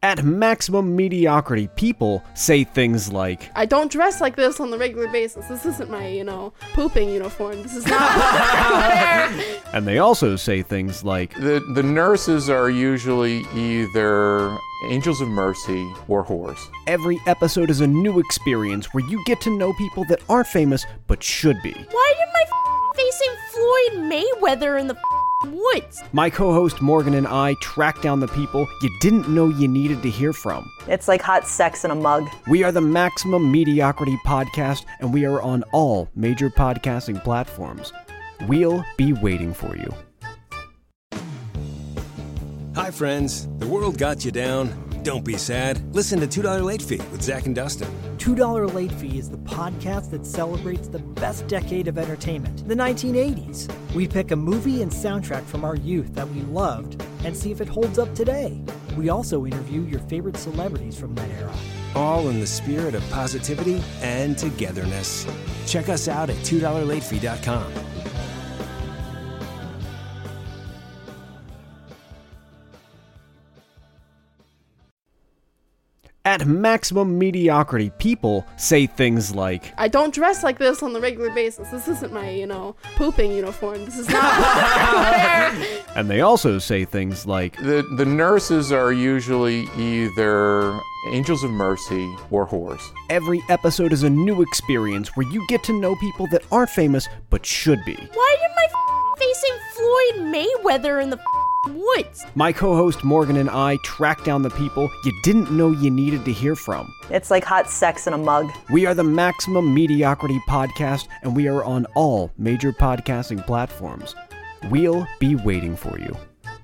At Maximum Mediocrity, people say things like, I don't dress like this on the regular basis. This isn't my, pooping uniform. This is not and they also say things like, The nurses are usually either angels of mercy or whores. Every episode is a new experience where you get to know people that aren't famous but should be. Why am I facing Floyd Mayweather in the woods? My co-host Morgan and I track down the people you didn't know you needed to hear from. It's like hot sex in a mug. We are the Maximum Mediocrity Podcast, and we are on all major podcasting platforms. We'll be waiting for you. Hi, friends. The world got you down. Don't be sad. Listen to $2 Late Fee with Zach and Dustin. $2 Late Fee is the podcast that celebrates the best decade of entertainment, the 1980s. We pick a movie and soundtrack from our youth that we loved and see if it holds up today. We also interview your favorite celebrities from that era. All in the spirit of positivity and togetherness. Check us out at $2latefee.com. At Maximum Mediocrity, people say things like, I don't dress like this on the regular basis. This isn't my, pooping uniform. This is not and they also say things like, The nurses are usually either angels of mercy or whores. Every episode is a new experience where you get to know people that aren't famous but should be. Why am I facing Floyd Mayweather in the woods? My co-host Morgan and I track down the people you didn't know you needed to hear from. It's like hot sex in a mug. We are the Maximum Mediocrity Podcast, and we are on all major podcasting platforms. We'll be waiting for you.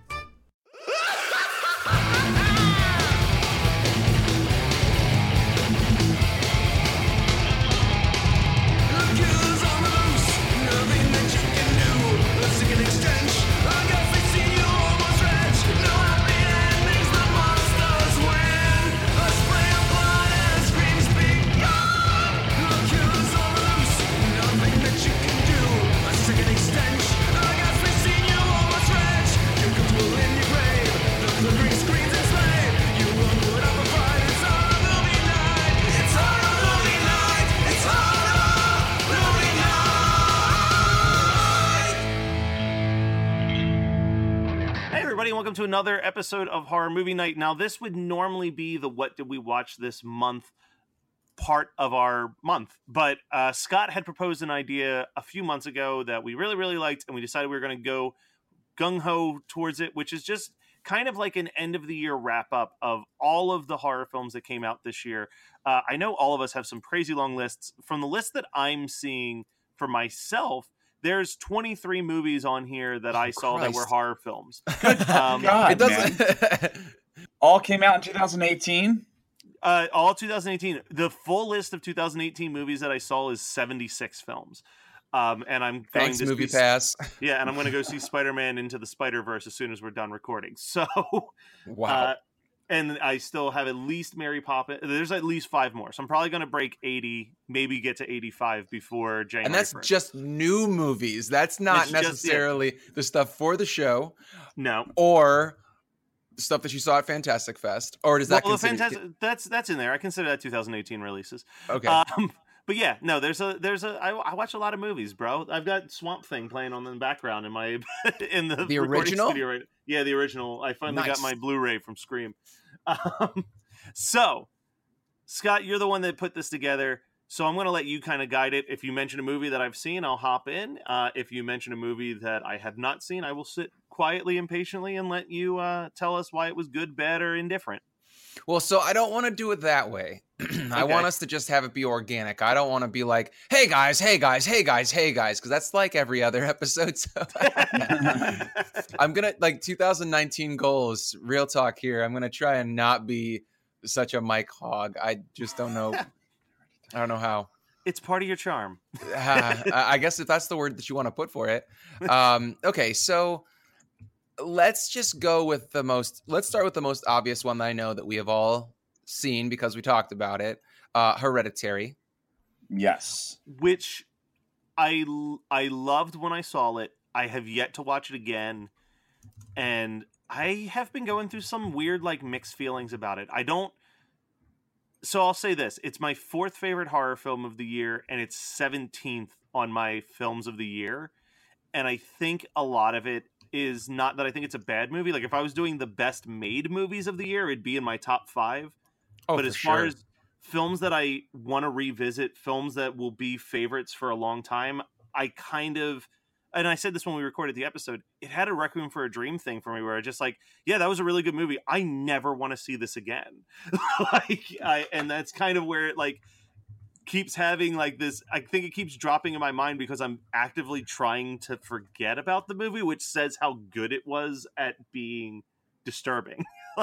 Welcome to another episode of Horror Movie Night. Now, this would normally be the What Did We Watch This Month part of our month, but Scott had proposed an idea a few months ago that we really, really liked, and we decided we were going to go gung-ho towards it, which is just kind of like an end-of-the-year wrap-up of all of the horror films that came out this year. I know all of us have some crazy long lists. From the list that I'm seeing for myself, there's 23 movies on here that I saw that were horror films. God, it doesn't. All came out in 2018. All 2018. The full list of 2018 movies that I saw is 76 films. And I'm going to Movie Pass. Yeah, and I'm going to go see Spider-Man Into the Spider-Verse as soon as we're done recording. So, wow. And I still have at least Mary Poppins. There's at least 5 more. So I'm probably going to break 80, maybe get to 85 before January. And that's 1st. just new movies. That's not necessarily the stuff for the show. No. Or stuff that you saw at Fantastic Fest. Or does that consider... That's in there. I consider that 2018 releases. Okay. But yeah, no, I watch a lot of movies, bro. I've got Swamp Thing playing on in the background in my in the original studio right. Yeah, the original. I finally got my Blu-ray from Scream. So, Scott, you're the one that put this together. So I'm going to let you kind of guide it. If you mention a movie that I've seen, I'll hop in. If you mention a movie that I have not seen, I will sit quietly and patiently and let you tell us why it was good, bad, or indifferent. Well, so I don't want to do it that way. Okay. I want us to just have it be organic. I don't want to be like, hey guys, because that's like every other episode. So I'm going to, 2019 goals, real talk here. I'm going to try and not be such a mic hog. I just don't know. I don't know how. It's part of your charm. I guess if that's the word that you want to put for it. Okay, so let's just go with let's start with the most obvious one that I know that we have all seen because we talked about it. Hereditary. Yes. Which I loved when I saw it. I have yet to watch it again. And I have been going through some weird, like, mixed feelings about it. So I'll say this. It's my 4th favorite horror film of the year, and it's 17th on my films of the year. And I think a lot of it is not that I think it's a bad movie. Like, if I was doing the best made movies of the year, it'd be in my top 5. But as far as films that I want to revisit, films that will be favorites for a long time, I kind of... And I said this when we recorded the episode, it had a Requiem for a Dream thing for me where I just like, yeah, that was a really good movie. I never want to see this again. And that's kind of where it like keeps having like this, I think it keeps dropping in my mind because I'm actively trying to forget about the movie, which says how good it was at being disturbing.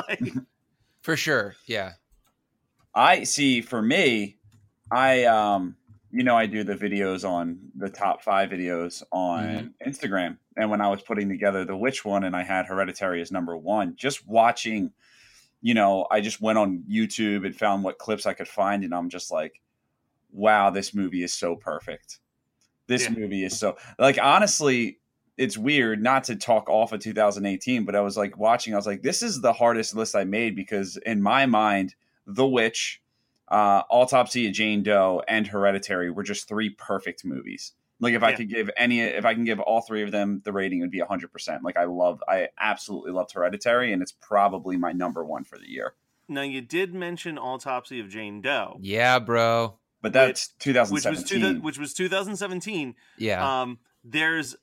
For sure. Yeah. I see for me, I do the videos on the top 5 videos on Instagram. And when I was putting together the Witch one and I had Hereditary as number 1, just watching, I just went on YouTube and found what clips I could find. And I'm just like, wow, this movie is so perfect. This movie is so like, honestly, it's weird not to talk off of 2018, but I was like watching, I was like, this is the hardest list I made because in my mind, The Witch, Autopsy of Jane Doe, and Hereditary were just 3 perfect movies. Like if I can give all 3 of them the rating, it would be 100%. Like I absolutely loved Hereditary, and it's probably my number 1 for the year. Now you did mention Autopsy of Jane Doe. Yeah, bro. But that's 2017. Which was 2017. Yeah. There's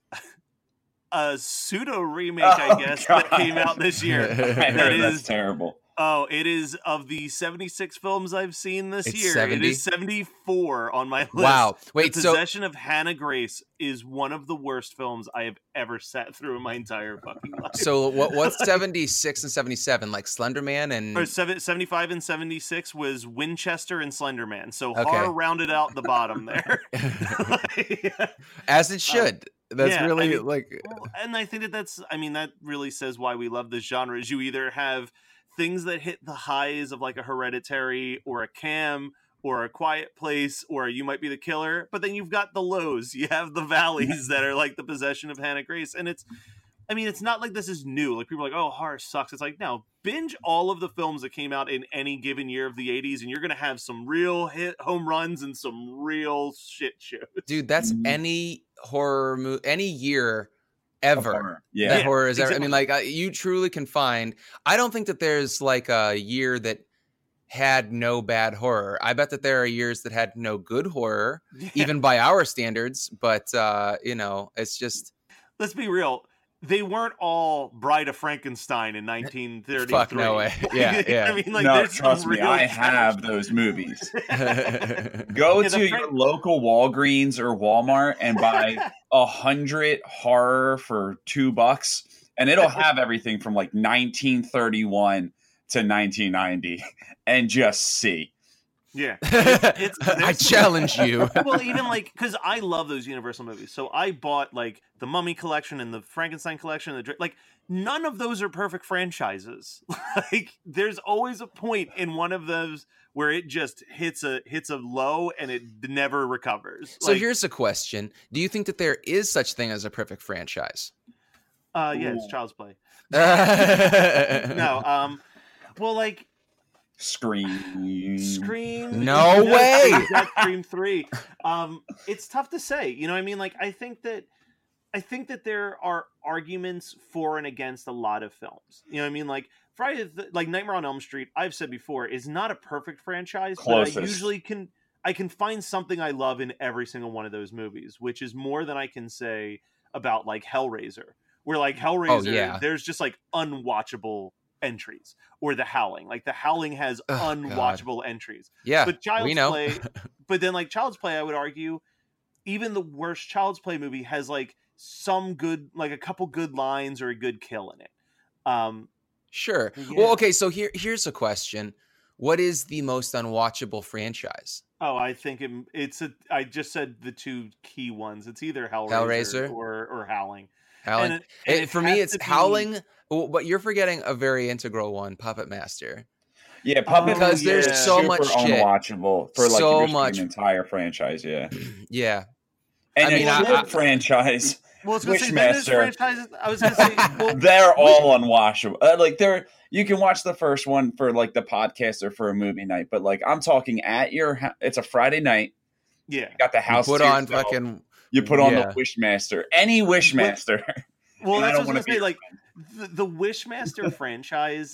a pseudo remake, I guess, that came out this year. That's terrible. Oh, it is of the 76 films I've seen this year. 70? It is 74 on my list. Wow. Wait, The Possession of Hannah Grace is one of the worst films I have ever sat through in my entire fucking life. So what's 76 and 77? Like Slender Man and... Or 75 and 76 was Winchester and Slender Man. So horror rounded out the bottom there. As it should. That's really And I think that really says why we love this genre is you either have things that hit the highs of like a Hereditary or a Cam or a Quiet Place or You Might Be the Killer, but then you've got the lows. You have the valleys that are like The Possession of Hannah Grace. And it's not like this is new. Like people are like, oh, horror sucks. It's like, no, binge all of the films that came out in any given year of the 80s and you're going to have some real hit home runs and some real shit shows. Dude, that's any horror movie, any year ever. Horror. Horror is ever. Exactly. I mean, like you truly can find. I don't think that there's like a year that had no bad horror. I bet that there are years that had no good horror, even by our standards. But it's just. Let's be real. They weren't all Bride of Frankenstein in 1933. Fuck no way. Yeah. I mean, like, no, trust me, I have those movies. Go to your local Walgreens or Walmart and buy 100 horror for $2, and it'll have everything from like 1931 to 1990, and just see. Yeah, I challenge you. Well, even like because I love those Universal movies, so I bought like the Mummy collection and the Frankenstein collection. Like none of those are perfect franchises. Like there's always a point in one of those where it just hits a low and it never recovers. So here's a question: do you think that there is such thing as a perfect franchise? Yeah, it's Child's Play. No, well, like. Scream. No way. Scream 3. It's tough to say. You know what I mean? Like I think that there are arguments for and against a lot of films. You know what I mean? Like like Nightmare on Elm Street, I've said before, is not a perfect franchise, Closest. but I usually can find something I love in every single one of those movies, which is more than I can say about like Hellraiser. Where like Hellraiser, there's just like unwatchable entries, or The Howling. Like The Howling has unwatchable entries. Yeah, but Child's Play. But then like Child's Play, I would argue, even the worst Child's Play movie has like some good, like a couple good lines or a good kill in it. Sure. Yeah. Well, okay. So here's a question: what is the most unwatchable franchise? Oh, I think I just said the 2 key ones. It's either Hellraiser or Howling. Howling. For me, it's Howling. But you're forgetting a very integral one, Puppet Master. Yeah, Puppet because Master there's so much shit. Unwatchable for like so an much entire franchise. Yeah, yeah. And a franchise Well, I was gonna say, then there's Wishmaster. franchises. I was gonna say, well, They're all unwatchable. Like you can watch the first one for like the podcast or for a movie night, but like I'm talking at your, it's a Friday night. yeah. You got the house. You put to on yourself. fucking. You put on yeah. the Wishmaster, any Wishmaster. Well, And I that's don't what I was wanna gonna say. be Like the Wishmaster franchise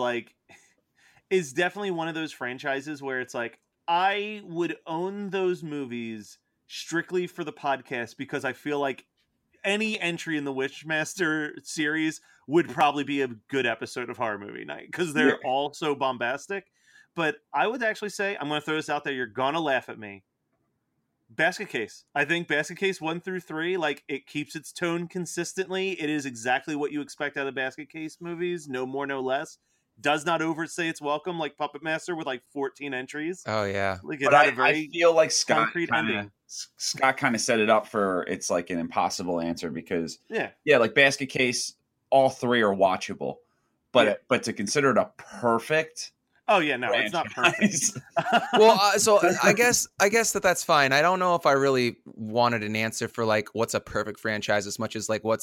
is definitely one of those franchises where it's like I would own those movies strictly for the podcast because I feel like any entry in the Wishmaster series would probably be a good episode of Horror Movie Night because they're all so bombastic. But I would actually say, I'm going to throw this out there. You're going to laugh at me. Basket Case. I think Basket Case 1 through 3, like, it keeps its tone consistently. It is exactly what you expect out of Basket Case movies. No more, no less. Does not overstay its welcome like Puppet Master with like 14 entries. Oh yeah. Like, it But had a I very feel like Scott concrete kind ending. of set it up for it's like an impossible answer because Yeah. like Basket Case, all three are watchable, but to consider it a perfect. Oh yeah, no, it's not perfect. Well, so I guess that's fine. I don't know if I really wanted an answer for like what's a perfect franchise as much as like what's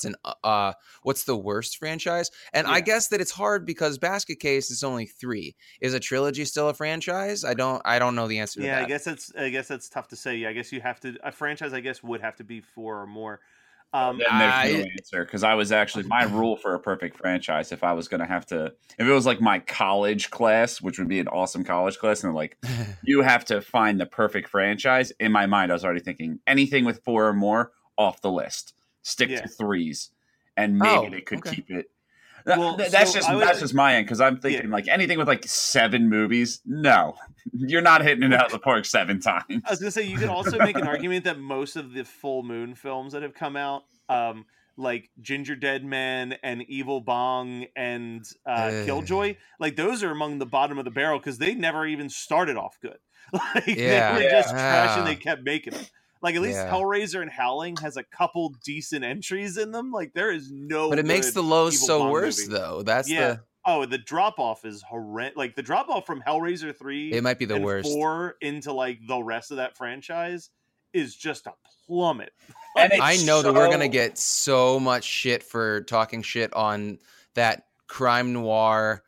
the worst franchise. And I guess that it's hard because Basket Case is only 3. Is a trilogy still a franchise? I don't know the answer to that. I guess that's tough to say. Yeah, I guess you have to a franchise. I guess would have to be 4 or more. Then there's no answer because I was actually my rule for a perfect franchise. If I was going to have to, if it was like my college class, which would be an awesome college class, and like you have to find the perfect franchise. In my mind, I was already thinking anything with 4 or more off the list. Stick to 3s, and maybe they could keep it. Well, that's just my end because I'm thinking like anything with like 7 movies. No, you're not hitting it out of the park 7 times. I was gonna say you could also make an argument that most of the Full Moon films that have come out, like Ginger Dead Man and Evil Bong and Killjoy, like those are among the bottom of the barrel because they never even started off good. Like they were just trash and they kept making them. Like at least Hellraiser and Howling has a couple decent entries in them. Like there is no. But it makes the lows Evil so Bong worse movie. though. That's the drop off is horrendous. Like the drop off from Hellraiser 3, it might be the and worst. 4 into like the rest of that franchise is just a plummet. And I know that we're gonna get so much shit for talking shit on that crime noir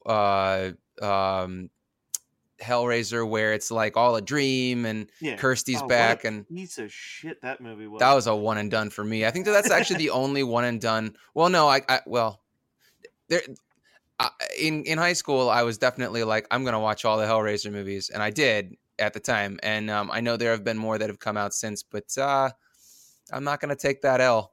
Hellraiser where it's like all a dream and Kirsty's back and piece of shit that movie was. That was a one and done for me. I think that's actually the only one and done. Well, no, in high school I was definitely like I'm gonna watch all the Hellraiser movies, and I did at the time. And I know there have been more that have come out since, but I'm not gonna take that L.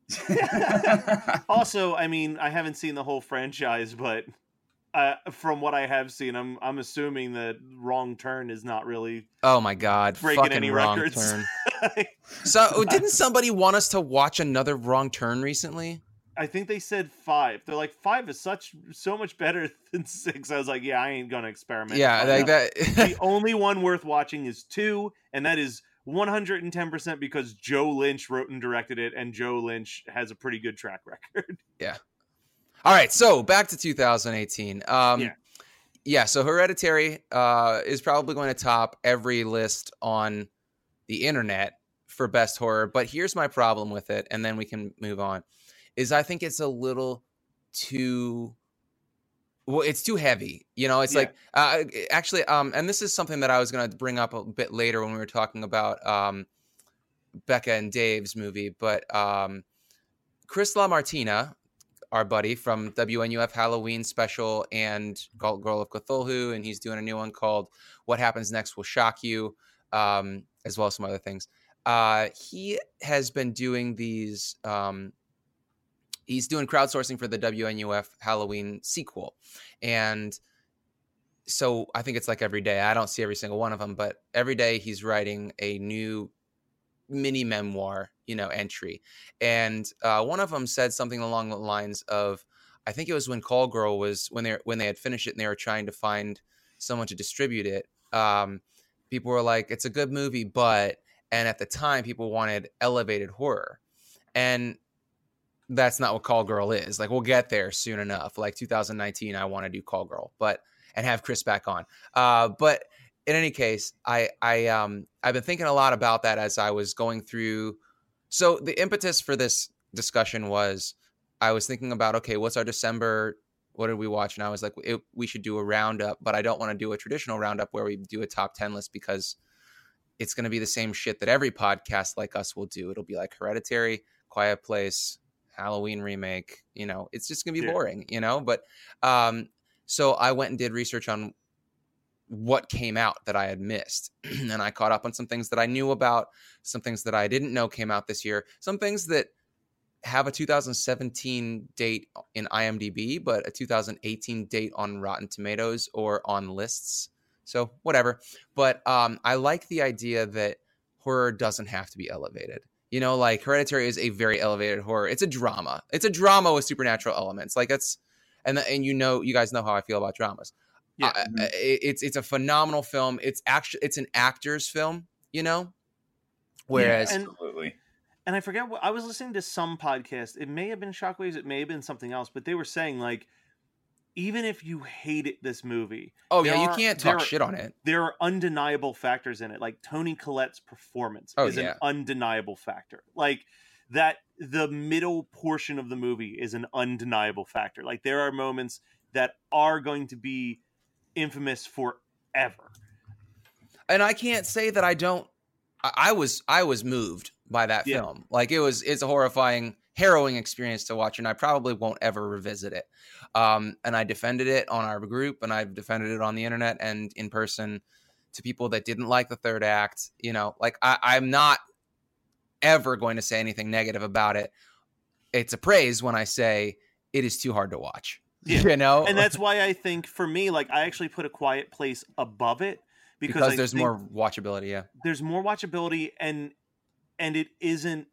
Also, I mean, I haven't seen the whole franchise, but from what I have seen, I'm assuming that Wrong Turn is not really. Oh my god! Breaking fucking any Wrong records. Turn. So didn't somebody want us to watch another Wrong Turn recently? I think they said 5. They're like 5 is so much better than 6. I was like, yeah, I ain't gonna experiment. Yeah, like that. The only one worth watching is 2, and that is 110% because Joe Lynch wrote and directed it, and Joe Lynch has a pretty good track record. Yeah. All right, so back to 2018. So Hereditary is probably going to top every list on the internet for best horror, but here's my problem with it, and then we can move on, is I think it's a little too... Well, it's too heavy. You know, it's like... actually, and this is something that I was going to bring up a bit later when we were talking about Becca and Dave's movie, but Chris LaMartina, our buddy from WNUF Halloween Special and Girl of Cthulhu, and he's doing a new one called What Happens Next Will Shock You, as well as some other things. He has been doing these... he's doing crowdsourcing for the WNUF Halloween sequel. And so I think it's like every day. I don't see every single one of them, but every day he's writing a new mini memoir, entry. And one of them said something along the lines of, I think it was when Call Girl was, when they had finished it and they were trying to find someone to distribute it. People were like, it's a good movie, and at the time people wanted elevated horror. And that's not what Call Girl is. Like, we'll get there soon enough. Like 2019, I want to do Call Girl, and have Chris back on. But in any case, I've been thinking a lot about that as I was going through So the impetus for this discussion was I was thinking about, okay, what's our December? What did we watch? And I was like, we should do a roundup, but I don't want to do a traditional roundup where we do a top 10 list because it's going to be the same shit that every podcast like us will do. It'll be like Hereditary, Quiet Place, Halloween remake. You know, it's just going to be boring, you know? But so I went and did research on what came out that I had missed. And I caught up on some things that I knew about, some things that I didn't know came out this year, some things that have a 2017 date in IMDb, but a 2018 date on Rotten Tomatoes or on lists. So whatever. But I like the idea that horror doesn't have to be elevated. You know, like Hereditary is a very elevated horror. It's a drama. It's a drama with supernatural elements. Like it's, and you know, you guys know how I feel about dramas. Yeah, it's a phenomenal film. It's an actor's film, you know. Whereas, absolutely. And I forget what I was listening to some podcast. It may have been Shockwaves. It may have been something else. But they were saying like, even if you hated this movie, you can't talk shit on it. There are undeniable factors in it. Like Toni Collette's performance is an undeniable factor. Like that, the middle portion of the movie is an undeniable factor. Like there are moments that are going to be infamous forever. And I can't say that I don't. I was moved by that film. Like it's a horrifying, harrowing experience to watch, and I probably won't ever revisit it. And I defended it on our group, and I've defended it on the internet and in person to people that didn't like the third act. You know, like I'm not ever going to say anything negative about it. It's a praise when I say it is too hard to watch. Yeah. You know, and that's why I think for me, like I actually put A Quiet Place above it because there's more watchability. Yeah, there's more watchability, and it isn't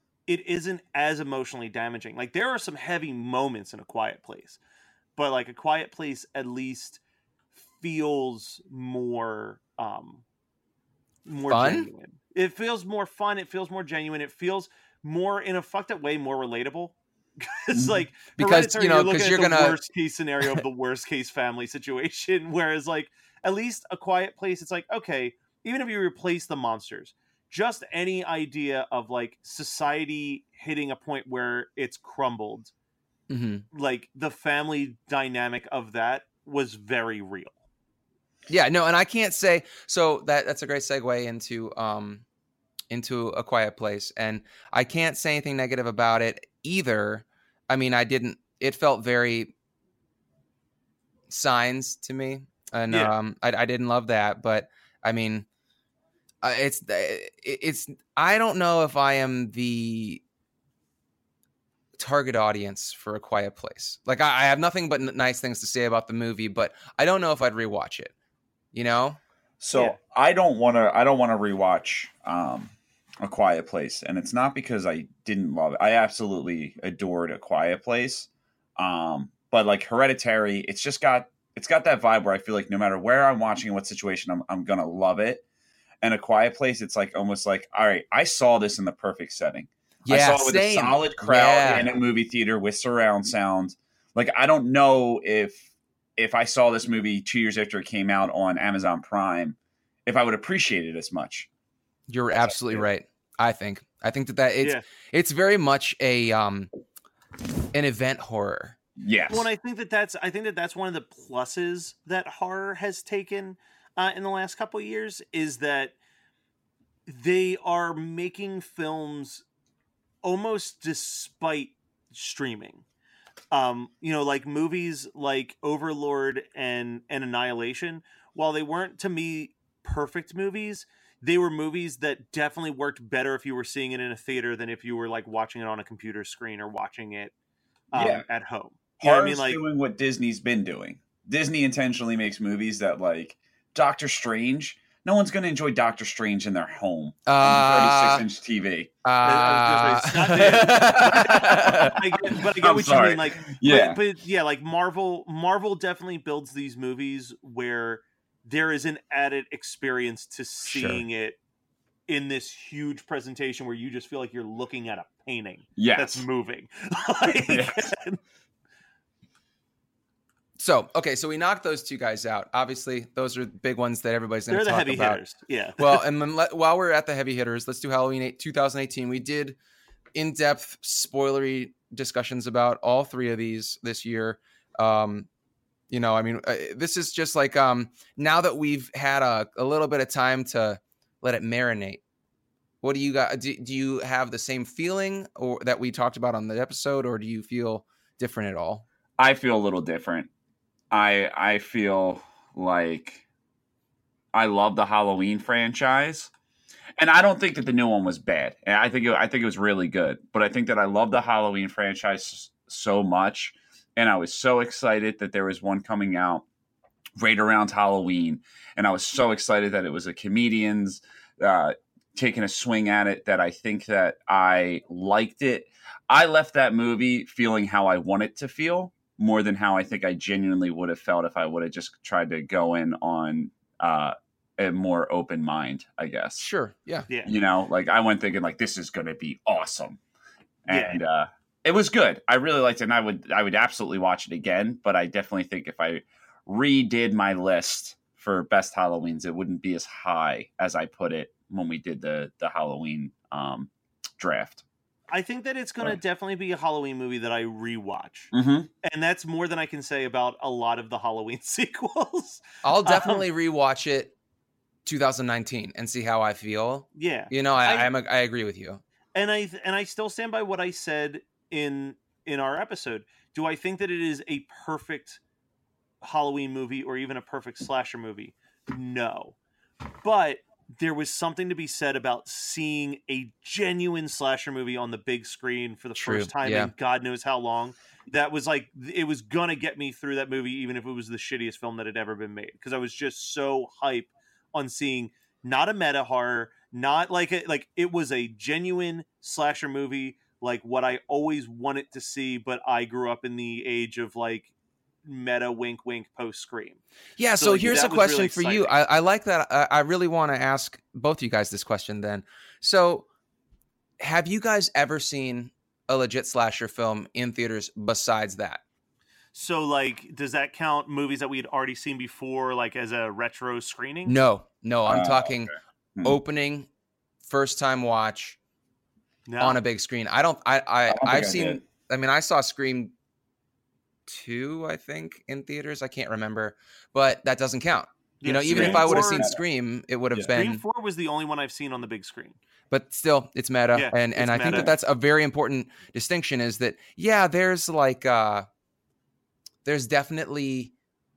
as emotionally damaging. Like there are some heavy moments in A Quiet Place, but like A Quiet Place at least feels more fun? Genuine. It feels more fun. It feels more genuine. It feels more, in a fucked up way, more relatable. It's like because you know, because you're gonna worst case scenario of the worst case family situation, whereas like at least A Quiet Place, it's like, okay, even if you replace the monsters, just any idea of like society hitting a point where it's crumbled, like the family dynamic of that was very real. Yeah, no, and I can't say so. That's a great segue into A Quiet Place, and I can't say anything negative about it either. I mean, it felt very Signs to me, and I didn't love that, but I mean, it's I don't know if I am the target audience for A Quiet Place. Like I have nothing but nice things to say about the movie, but I don't know if I'd rewatch it, you know? So I don't want to rewatch A Quiet Place, and it's not because I didn't love it. I absolutely adored A Quiet Place. But like Hereditary, it's got that vibe where I feel like no matter where I'm watching, what situation, I'm going to love it. And A Quiet Place, it's like almost like, all right, I saw this in the perfect setting. Yeah, I saw it with a solid crowd in a movie theater with surround sound. Like, I don't know if I saw this movie 2 years after it came out on Amazon Prime, if I would appreciate it as much. You're absolutely right. I think that it's very much an event horror. Yes. Well, and I think that's one of the pluses that horror has taken in the last couple of years is that they are making films almost despite streaming. You know, like movies like Overlord and Annihilation, while they weren't to me perfect movies, they were movies that definitely worked better if you were seeing it in a theater than if you were like watching it on a computer screen or watching it at home. You know what I mean? Like doing what Disney's been doing. Disney intentionally makes movies that like Doctor Strange. No one's going to enjoy Doctor Strange in their home on 36-inch TV. I get what you mean. Like, but like Marvel definitely builds these movies where there is an added experience to seeing it in this huge presentation where you just feel like you're looking at a painting that's moving. So we knocked those two guys out. Obviously, those are big ones that everybody's going to talk about. They're the heavy hitters, yeah. Well, and then while we're at the heavy hitters, let's do Halloween 2018. We did in-depth, spoilery discussions about all three of these this year. You know, I mean, this is just like now that we've had a little bit of time to let it marinate. What do you got? Do you have the same feeling or that we talked about on the episode, or do you feel different at all? I feel a little different. I feel like I love the Halloween franchise, and I don't think that the new one was bad. And I think it was really good. But I think that I love the Halloween franchise so much, and I was so excited that there was one coming out right around Halloween, and I was so excited that it was a comedian's taking a swing at it, that I think that I liked it. I left that movie feeling how I want it to feel more than how I think I genuinely would have felt if I would have just tried to go in on a more open mind, I guess. Sure. Yeah. You know, like I went thinking like, this is going to be awesome. And it was good. I really liked it. And I would absolutely watch it again, but I definitely think if I redid my list for best Halloweens, it wouldn't be as high as I put it when we did the Halloween draft. I think that it's going to definitely be a Halloween movie that I rewatch. Mm-hmm. And that's more than I can say about a lot of the Halloween sequels. I'll definitely rewatch it 2019 and see how I feel. Yeah. You know, I agree with you. And I still stand by what I said in our episode. Do I think that it is a perfect Halloween movie or even a perfect slasher movie? No. But there was something to be said about seeing a genuine slasher movie on the big screen for the first time in God knows how long. That was like, it was going to get me through that movie, even if it was the shittiest film that had ever been made. Because I was just so hype on seeing not a meta horror, not like it was a genuine slasher movie, like what I always wanted to see. But I grew up in the age of like meta wink wink post Scream. Yeah, so like, here's a question really for you. I like that. I really want to ask both you guys this question then. So have you guys ever seen a legit slasher film in theaters besides that? So like, does that count movies that we had already seen before, like as a retro screening? No, I'm talking opening, first time watch on a big screen. I've seen, I mean, I saw Scream 2, I think, in theaters. I can't remember, but that doesn't count. You know, even if I would have seen Scream, it would have been. Scream 4 was the only one I've seen on the big screen. But still, it's meta, and I think that that's a very important distinction. Is that there's like there's definitely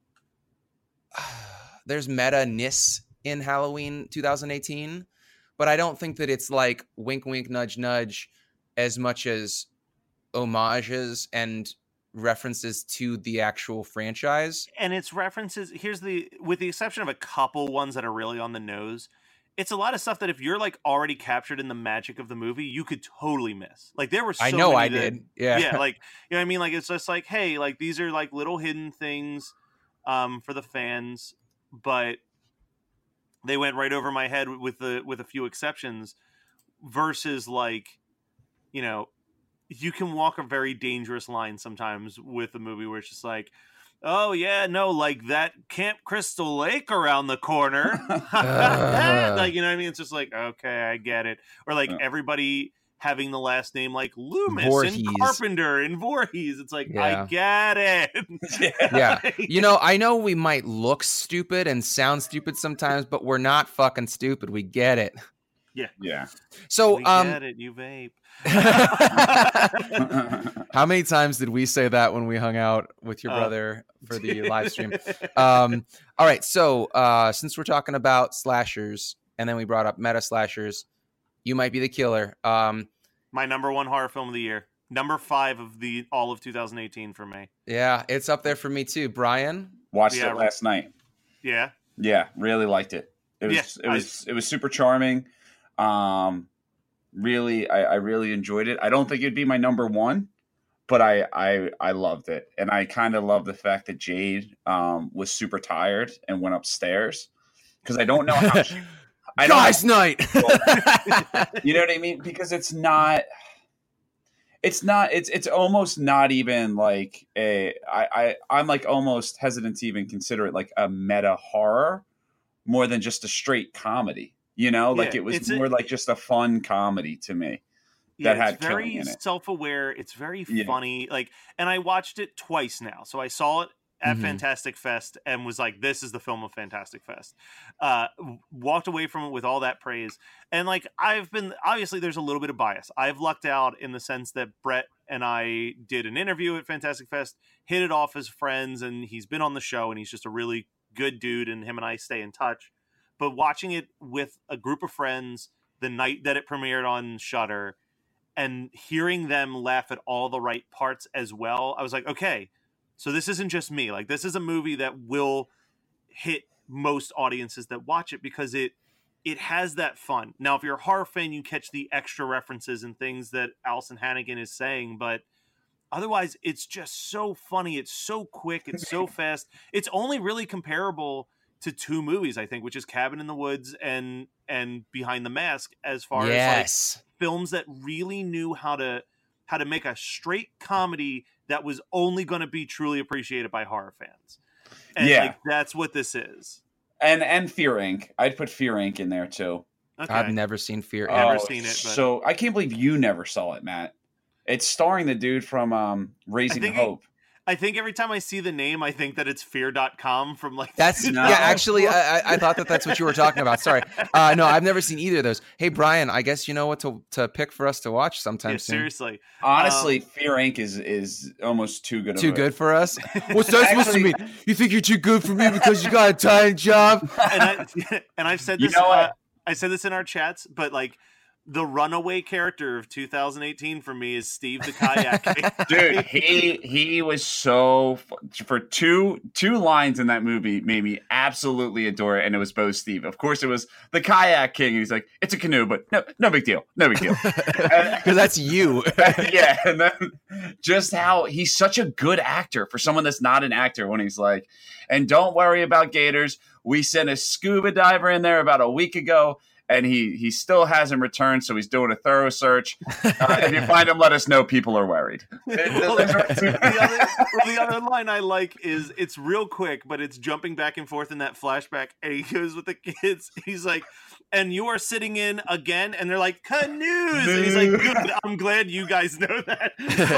there's meta-ness in Halloween 2018, but I don't think that it's like wink, wink, nudge, nudge, as much as homages and references to the actual franchise. And it's references, with the exception of a couple ones that are really on the nose, it's a lot of stuff that if you're like already captured in the magic of the movie, you could totally miss. Like there were so many I did. Yeah. Like, you know what I mean? Like it's just like, hey, like these are like little hidden things for the fans, but they went right over my head with a few exceptions, versus like, you know, you can walk a very dangerous line sometimes with a movie where it's just like, oh yeah, no, like that Camp Crystal Lake around the corner. Like, you know what I mean? It's just like, okay, I get it. Or like everybody having the last name like Loomis Voorhees. and Carpenter and Voorhees. It's like, I get it. Yeah. You know, I know we might look stupid and sound stupid sometimes, but we're not fucking stupid. We get it. Yeah. So, we get it, you vape. How many times did we say that when we hung out with your brother for the live stream? All right. So since we're talking about slashers and then we brought up meta slashers, You Might Be the Killer. My number one horror film of the year. Number 5 of all of 2018 for me. Yeah, it's up there for me too. Brian? Watched it last night. Yeah? Yeah, really liked it. It was super charming. Really, I really enjoyed it. I don't think it'd be my number one, but I loved it. And I kind of love the fact that Jade was super tired and went upstairs, because I don't know how she... Guys' night! You know what I mean? Because it's almost not even like I'm like almost hesitant to even consider it like a meta horror more than just a straight comedy. You know, like it was more like just a fun comedy to me. that Yeah, had it's very killing in it. self-aware. It's very Yeah. funny. Like, and I watched it twice now. So I saw it at Mhm. Fantastic Fest and was like, "This is the film of Fantastic Fest." Walked away from it with all that praise, and like I've been obviously there's a little bit of bias. I've lucked out in the sense that Brett and I did an interview at Fantastic Fest, hit it off as friends, and he's been on the show, and he's just a really good dude, and him and I stay in touch. But watching it with a group of friends the night that it premiered on Shudder, and hearing them laugh at all the right parts as well, I was like, okay, so this isn't just me. Like, this is a movie that will hit most audiences that watch it because it has that fun. Now, if you're a horror fan, you catch the extra references and things that Alison Hannigan is saying, but otherwise, it's just so funny. It's so quick. It's so fast. It's only really comparable to two movies, I think, which is Cabin in the Woods and Behind the Mask, as far as like films that really knew how to make a straight comedy that was only going to be truly appreciated by horror fans. And like, that's what this is. And Fear Inc. I'd put Fear Inc. in there too. Okay. I've never seen Fear. Never seen it. But... So I can't believe you never saw it, Matt. It's starring the dude from Raising Hope. I think every time I see the name, I think that it's fear.com from like... That's actually, I thought that's what you were talking about. Sorry. No, I've never seen either of those. Hey, Brian, I guess you know what to pick for us to watch sometime soon. Seriously. Honestly, Fear Inc. is almost too good. Too good for us? What's that supposed to mean? You think you're too good for me because you got a time job? And I've said this, I said this in our chats, but like, the runaway character of 2018 for me is Steve the Kayak King. Dude, he was so for two lines in that movie made me absolutely adore it, and it was both Steve. Of course, it was the Kayak King. He's like, it's a canoe, but no big deal, because that's you. Yeah, and then just how he's such a good actor for someone that's not an actor. When he's like, and don't worry about gators. We sent a scuba diver in there about a week ago. And he still hasn't returned, so he's doing a thorough search. If you find him, let us know. People are worried. The other line I like is, it's real quick, but it's jumping back and forth in that flashback. And he goes with the kids. He's like, and you are sitting in again? And they're like, canoes. And he's like, good. I'm glad you guys know that.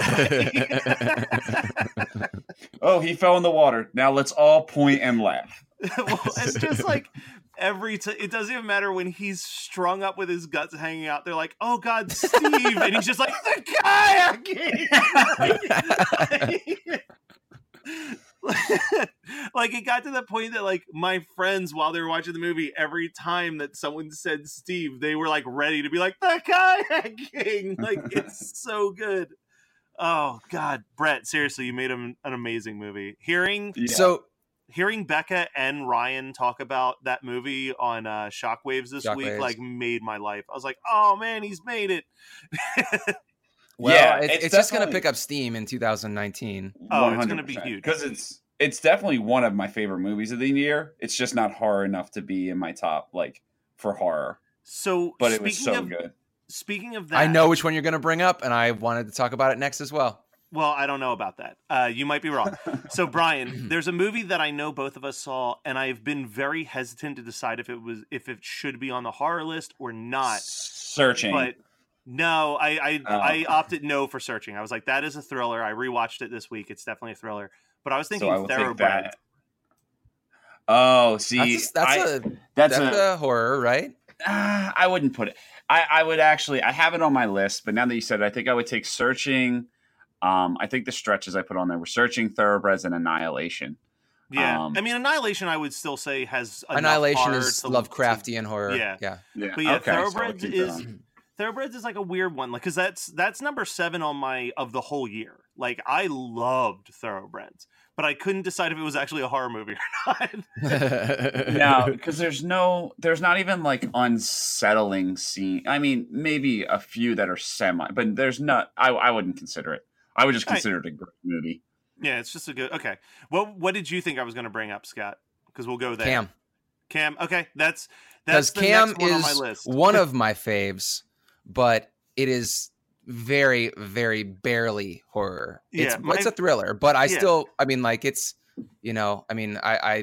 Oh, he fell in the water. Now let's all point and laugh. Well, it's just like... it doesn't even matter when he's strung up with his guts hanging out. They're like, "Oh God, Steve," and he's just like, "The kayaking." Like it got to the point that like my friends, while they were watching the movie, every time that someone said Steve, they were like ready to be like, "The kayaking." Like it's so good. Oh God, Brett, seriously, you made an amazing movie. Hearing Becca and Ryan talk about that movie on Shockwaves this week, like, made my life. I was like, oh, man, he's made it. Well, yeah, it's just going to pick up steam in 2019. Oh, 100%. It's going to be huge. Because it's definitely one of my favorite movies of the year. It's just not horror enough to be in my top, like, for horror. But it was so good. Speaking of that... I know which one you're going to bring up, and I wanted to talk about it next as well. Well, I don't know about that. You might be wrong. So, Brian, there's a movie that I know both of us saw, and I've been very hesitant to decide if it should be on the horror list or not. Searching. But no, I opted no for Searching. I was like, that is a thriller. I rewatched it this week. It's definitely a thriller. But I was thinking Thoroughbred. Oh, see, that's a horror, right? I wouldn't put it. I would actually. I have it on my list, but now that you said it, I think I would take Searching. I think the stretches I put on there were Searching, Thoroughbreds, and Annihilation. Yeah, I mean, Annihilation, I would still say has Annihilation is Lovecraftian horror. Yeah. But yeah, okay, Thoroughbreds is like a weird one, like because that's number 7 on my of the whole year. Like I loved Thoroughbreds, but I couldn't decide if it was actually a horror movie or not. No, because there's not even like unsettling scene. I mean, maybe a few that are but there's not. I wouldn't consider it. I would just consider it a great movie. Yeah, it's just a good. Okay, what did you think I was going to bring up, Scott? Because we'll go there. Cam. Okay, that's the Cam next one is on my list. One of my faves, but it is very, very barely horror. It's a thriller, but I still. I mean, like it's. I mean,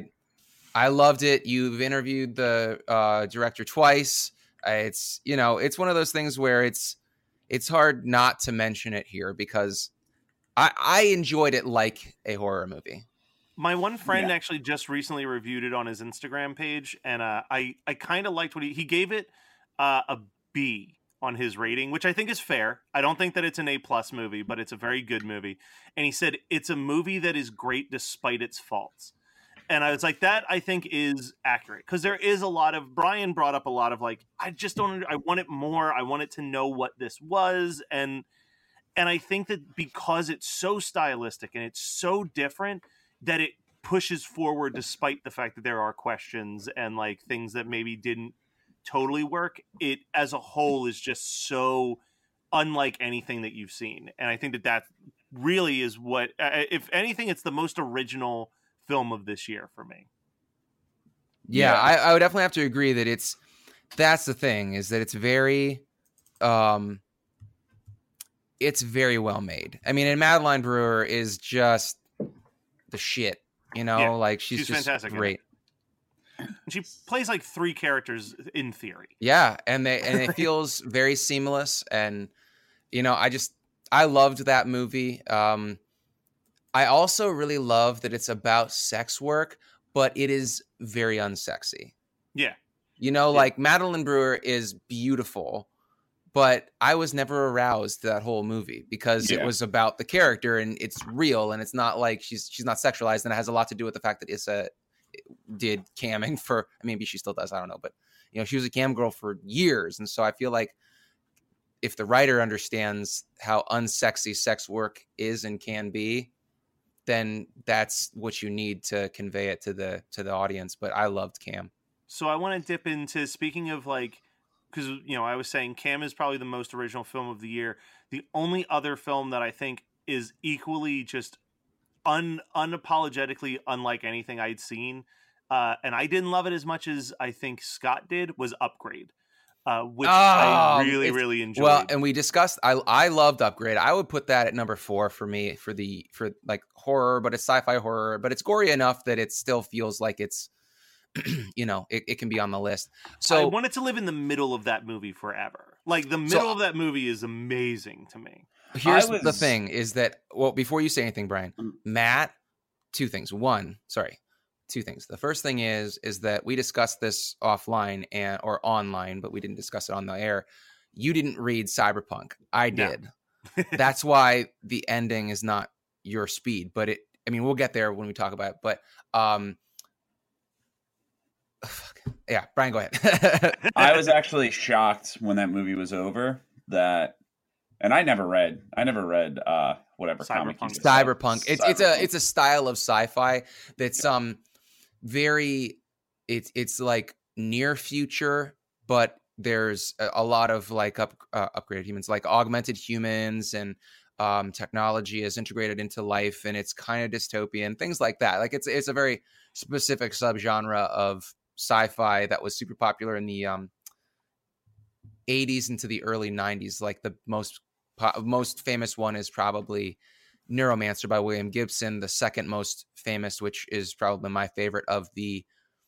I loved it. You've interviewed the director twice. It's it's one of those things where it's it's hard not to mention it here because I enjoyed it like a horror movie. My one friend actually just recently reviewed it on his Instagram page, and I kind of liked what he gave it a B on his rating, which I think is fair. I don't think that it's an A+ movie, but it's a very good movie. And he said it's a movie that is great despite its faults. And I was like, that I think is accurate, because there is a lot of, Brian brought up a lot of like, I just don't, I want it more. I want it to know what this was. And I think that because it's so stylistic and it's so different, that it pushes forward despite the fact that there are questions and like things that maybe didn't totally work. It as a whole is just so unlike anything that you've seen. And I think that really is what, if anything, it's the most original film of this year for me. Yeah, I would definitely have to agree that that's the thing, is that it's very well made. I mean, and Madeline Brewer is just the shit, like she's just fantastic, great. And she plays like 3 characters in theory. Yeah, and it feels very seamless, and I loved that movie. I also really love that it's about sex work, but it is very unsexy. Yeah. Like Madeline Brewer is beautiful, but I was never aroused that whole movie because it was about the character and it's real, and it's not like she's not sexualized, and it has a lot to do with the fact that Issa did camming for, maybe she still does, I don't know, but she was a cam girl for years, and so I feel like if the writer understands how unsexy sex work is and can be, then that's what you need to convey it to the audience. But I loved Cam. So I want to dip into, speaking of like, because I was saying Cam is probably the most original film of the year. The only other film that I think is equally just unapologetically unlike anything I'd seen, and I didn't love it as much as I think Scott did, was Upgrade. Which I really enjoyed. Well, and we discussed, I loved Upgrade. I would put that at number 4 for me for like horror, but it's sci-fi horror, but it's gory enough that it still feels like it's, it can be on the list. So I wanted to live in the middle of that movie forever. Like the middle of that movie is amazing to me. Here's the thing is that, well, before you say anything, Brian, Matt, 2 things. Two things. The first thing is that we discussed this offline or online, but we didn't discuss it on the air. You didn't read Cyberpunk. I did. No. That's why the ending is not your speed, but we'll get there when we talk about it. But yeah, Brian, go ahead. I was actually shocked when that movie was over and I never read whatever Cyberpunk. It's a style of sci-fi that's very, it's like near future, but there's a lot of like upgraded humans, like augmented humans, and technology is integrated into life, and it's kind of dystopian, things like that. Like it's a very specific subgenre of sci-fi that was super popular in the 80s into the early 90s. Like the most famous one is probably Neuromancer by William Gibson. The second most famous, which is probably my favorite of the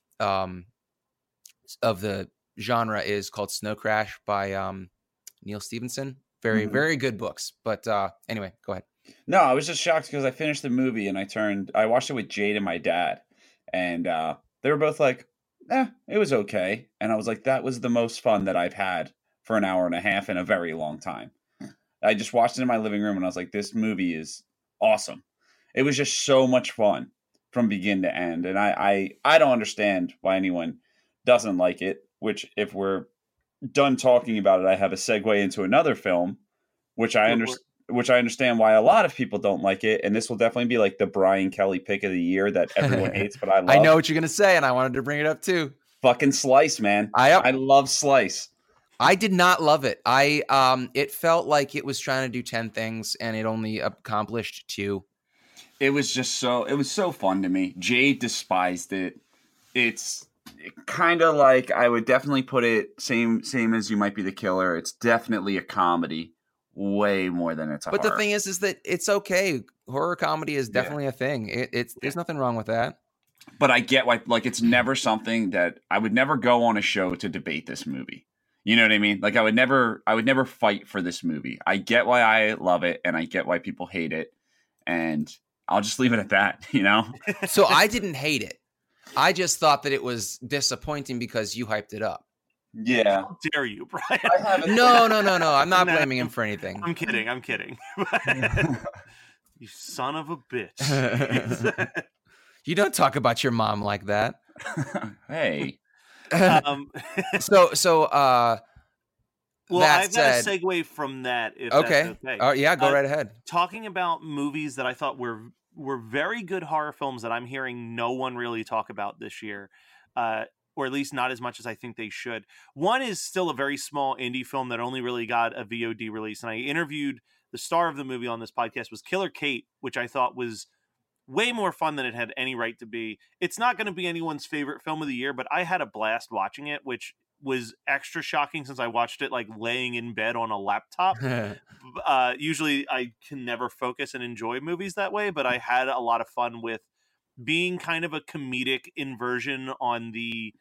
genre, is called Snow Crash by Neil Stephenson. Very good books. But anyway, go ahead. No, I was just shocked because I finished the movie and I watched it with Jade and my dad, and they were both like, it was okay. And I was like, that was the most fun that I've had for an hour and a half in a very long time. I just watched it in my living room and I was like, this movie is awesome. It was just so much fun from begin to end. And I don't understand why anyone doesn't like it, which if we're done talking about it, I have a segue into another film, which I understand why a lot of people don't like it. And this will definitely be like the Brian Kelly pick of the year that everyone hates, but I love. I know what you're going to say, and I wanted to bring it up too. Fucking Slice, man. I love Slice. I did not love it. It felt like it was trying to do 10 things and it only accomplished 2. It was so fun to me. Jade despised it. It's kind of like, I would definitely put it same as You Might Be the Killer. It's definitely a comedy way more than it's a horror. But the thing is that it's okay. Horror comedy is definitely a thing. There's nothing wrong with that. But I get why, like, it's never something that I would never go on a show to debate this movie. You know what I mean? Like I would never fight for this movie. I get why I love it, and I get why people hate it, and I'll just leave it at that. You know? So I didn't hate it. I just thought that it was disappointing because you hyped it up. Yeah. How dare you, Brian? No. I'm not blaming him for anything. I'm kidding. You son of a bitch. You don't talk about your mom like that. Hey. Well, that I've said, got a segue from that. If okay. That's okay. Yeah, go right ahead. Talking about movies that I thought were very good horror films that I'm hearing no one really talk about this year, or at least not as much as I think they should. One is still a very small indie film that only really got a VOD release, and I interviewed the star of the movie on this podcast, was Killer Kate, which I thought was way more fun than it had any right to be. It's not going to be anyone's favorite film of the year, but I had a blast watching it, which was extra shocking since I watched it like laying in bed on a laptop. Usually I can never focus and enjoy movies that way, but I had a lot of fun with being kind of a comedic inversion on the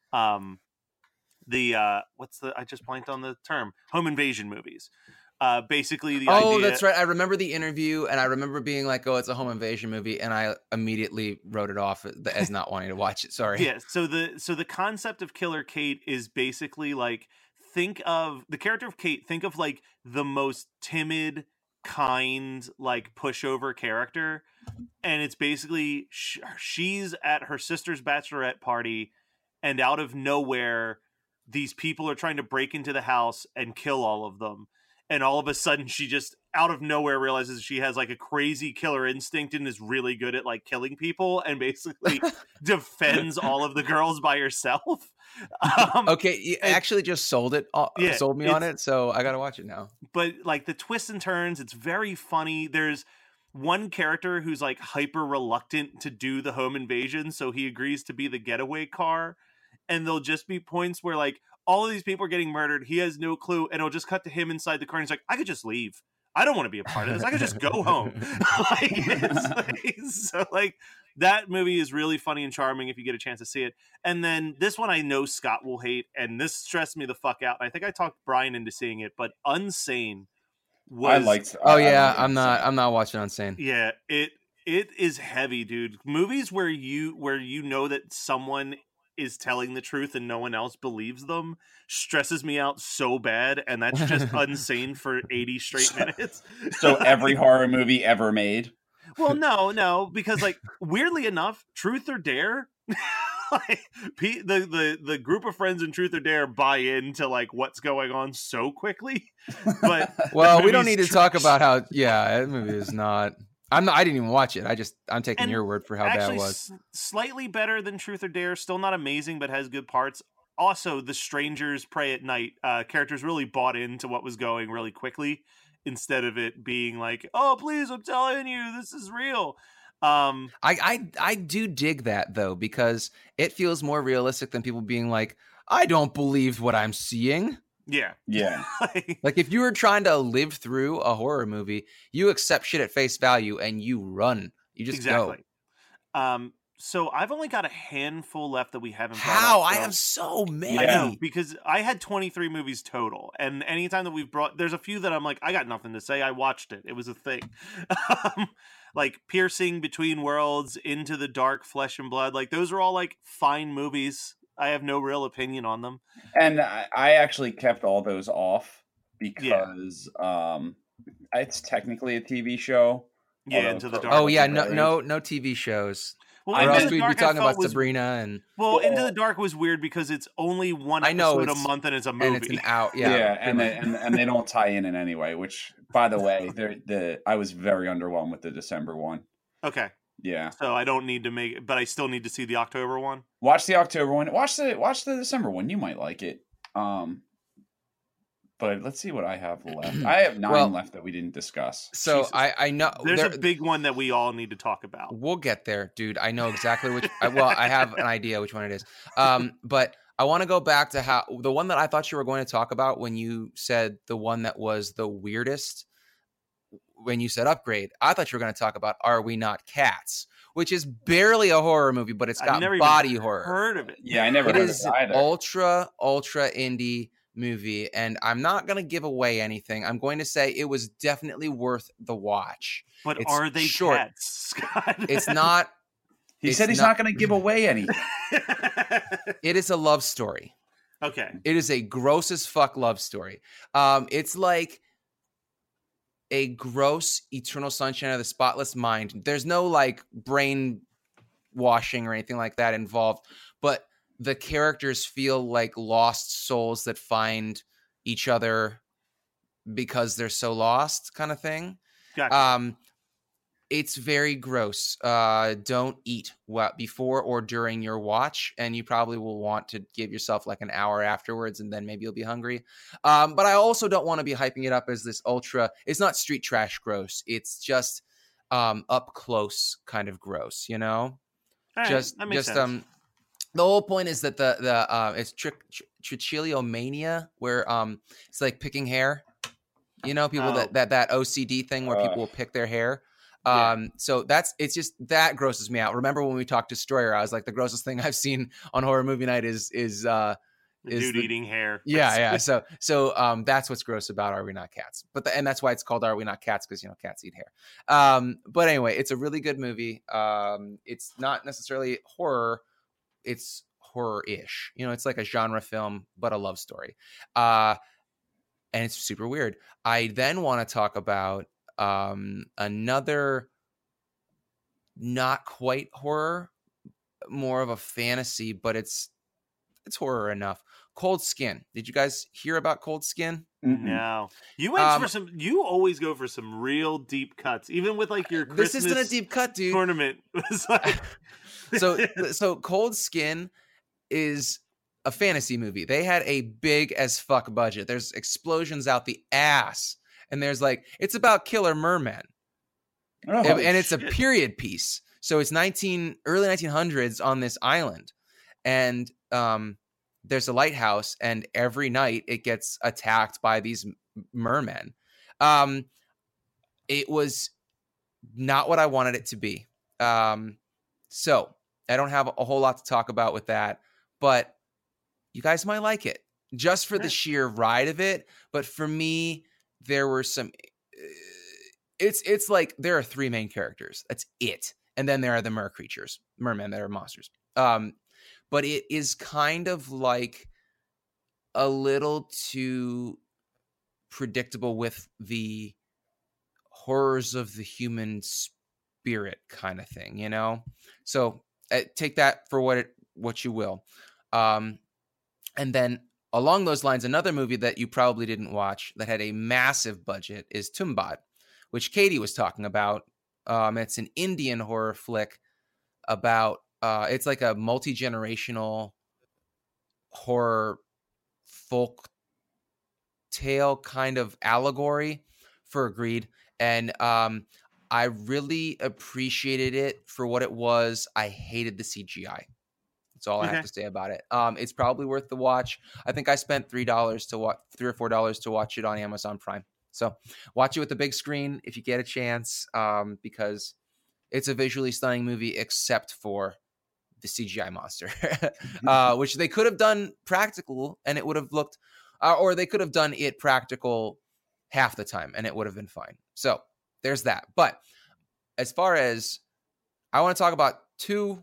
I just blanked on the term, home invasion movies. Basically the idea... that's right. I remember the interview, and I remember being like, "Oh, it's a home invasion movie," and I immediately wrote it off as not wanting to watch it. Sorry. Yeah. So the concept of Killer Kate is basically like, think of the character of Kate. Think of like the most timid, kind, like pushover character, and it's basically she's at her sister's bachelorette party, and out of nowhere, these people are trying to break into the house and kill all of them. And all of a sudden, she just out of nowhere realizes she has like a crazy killer instinct and is really good at like killing people, and basically defends all of the girls by herself. Okay, you actually just sold me on it, so I gotta watch it now. But like the twists and turns, it's very funny. There's one character who's like hyper reluctant to do the home invasion, so he agrees to be the getaway car. And there'll just be points where like all of these people are getting murdered. He has no clue. And it'll just cut to him inside the car. And he's like, I could just leave. I don't want to be a part of this. I could just go home. So that movie is really funny and charming if you get a chance to see it. And then this one I know Scott will hate. And this stressed me the fuck out. I think I talked Brian into seeing it. But Unsane was... I'm not watching Unsane. Yeah, it is heavy, dude. Movies where you know that someone is telling the truth and no one else believes them stresses me out so bad, and that's just Unsane for 80 straight minutes. So every horror movie ever made? Well, no, because like weirdly enough, Truth or Dare, like the group of friends in Truth or Dare buy into like what's going on so quickly. But well, we don't need to talk about how that movie is not. I didn't even watch it. I'm taking your word for how bad it was. Slightly better than Truth or Dare. Still not amazing, but has good parts. Also, The Strangers Pray at Night. Characters really bought into what was going really quickly, instead of it being like, "Oh, please, I'm telling you, this is real." I do dig that though, because it feels more realistic than people being like, "I don't believe what I'm seeing." Yeah. Like if you were trying to live through a horror movie, you accept shit at face value and you run. You just go. So I've only got a handful left that we haven't. How? I have so many. I know, because I had 23 movies total, and anytime that we've brought, there's a few that I'm like, I got nothing to say. I watched it. It was a thing. Like Piercing, Between Worlds, Into the Dark, Flesh and Blood. Like those are all like fine movies. I have no real opinion on them. And I actually kept all those off because it's technically a TV show. Yeah, Into the Dark. Oh yeah, no TV shows. Well, or else we'd be talking about Sabrina and. Well, Into the Dark was weird because it's only one episode a month and it's a movie. And it's an out. And they don't tie in any way. Which, by the way, I was very underwhelmed with the December one. Okay. Yeah. So I don't need to make it, but I still need to see the October one. Watch the October one. Watch the December one. You might like it. But let's see what I have left. I have 9 left that we didn't discuss. So I know there's a big one that we all need to talk about. We'll get there, dude. I know exactly which. I have an idea which one it is. But I want to go back to how the one that I thought you were going to talk about when you said the one that was the weirdest. When you said Upgrade, I thought you were going to talk about Are We Not Cats, which is barely a horror movie, but it's got body horror. Heard of it? Yeah, I never heard of it either. Ultra indie. movie, and I'm not going to give away anything. I'm going to say it was definitely worth the watch. But It's are they short. cats, Scott? It's not. He said he's not going to give away anything. It is a love story. Okay. It is a gross as fuck love story. It's like a gross Eternal Sunshine of the Spotless Mind. There's no like brain washing or anything like that involved, but the characters feel like lost souls that find each other because they're so lost, kind of thing. Gotcha. It's very gross. Don't eat before or during your watch, and you probably will want to give yourself like an hour afterwards, and then maybe you'll be hungry. But I also don't want to be hyping it up as this ultra. It's not street trash gross. It's just up close kind of gross, you know. All right, that makes sense. The whole point is that the it's trichiliomania, where it's like picking hair. You know, people that OCD thing where people will pick their hair. So it's just that grosses me out. Remember when we talked Destroyer, I was like, the grossest thing I've seen on Horror Movie Night is dude eating hair. Yeah. So that's what's gross about Are We Not Cats? And that's why it's called Are We Not Cats? Because cats eat hair. But anyway, it's a really good movie. It's not necessarily horror. It's horror-ish. It's like a genre film, but a love story. And it's super weird. I then want to talk about another not quite horror, more of a fantasy, but it's horror enough. Cold Skin. Did you guys hear about Cold Skin? No. You went for some. You always go for some real deep cuts, even with like your Christmas. This isn't a deep cut, dude. Tournament. It's like... So Cold Skin is a fantasy movie. They had a big as fuck budget. There's explosions out the ass, and there's like it's about killer mermen, and it's a period piece. So it's early 1900s on this island, and there's a lighthouse, and every night it gets attacked by these mermen. It was not what I wanted it to be. So I don't have a whole lot to talk about with that, but you guys might like it just for the sheer ride of it. But for me, there were some, it's like there are three main characters. That's it. And then there are the mermen that are monsters. But it is kind of like a little too predictable with the horrors of the human spirit kind of thing, So take that for what you will. And then along those lines, another movie that you probably didn't watch that had a massive budget is Tumbad, which Katie was talking about. It's an Indian horror flick about it's like a multi-generational horror folk tale kind of allegory for greed. And I really appreciated it for what it was. I hated the CGI. That's all I have to say about it. It's probably worth the watch. I think I spent $3 or $4 to watch it on Amazon Prime. So watch it with the big screen if you get a chance, because it's a visually stunning movie, except for the CGI monster, which they could have done practical and it would have looked, or they could have done it practical half the time and it would have been fine. So there's that. But as far as I want to talk about two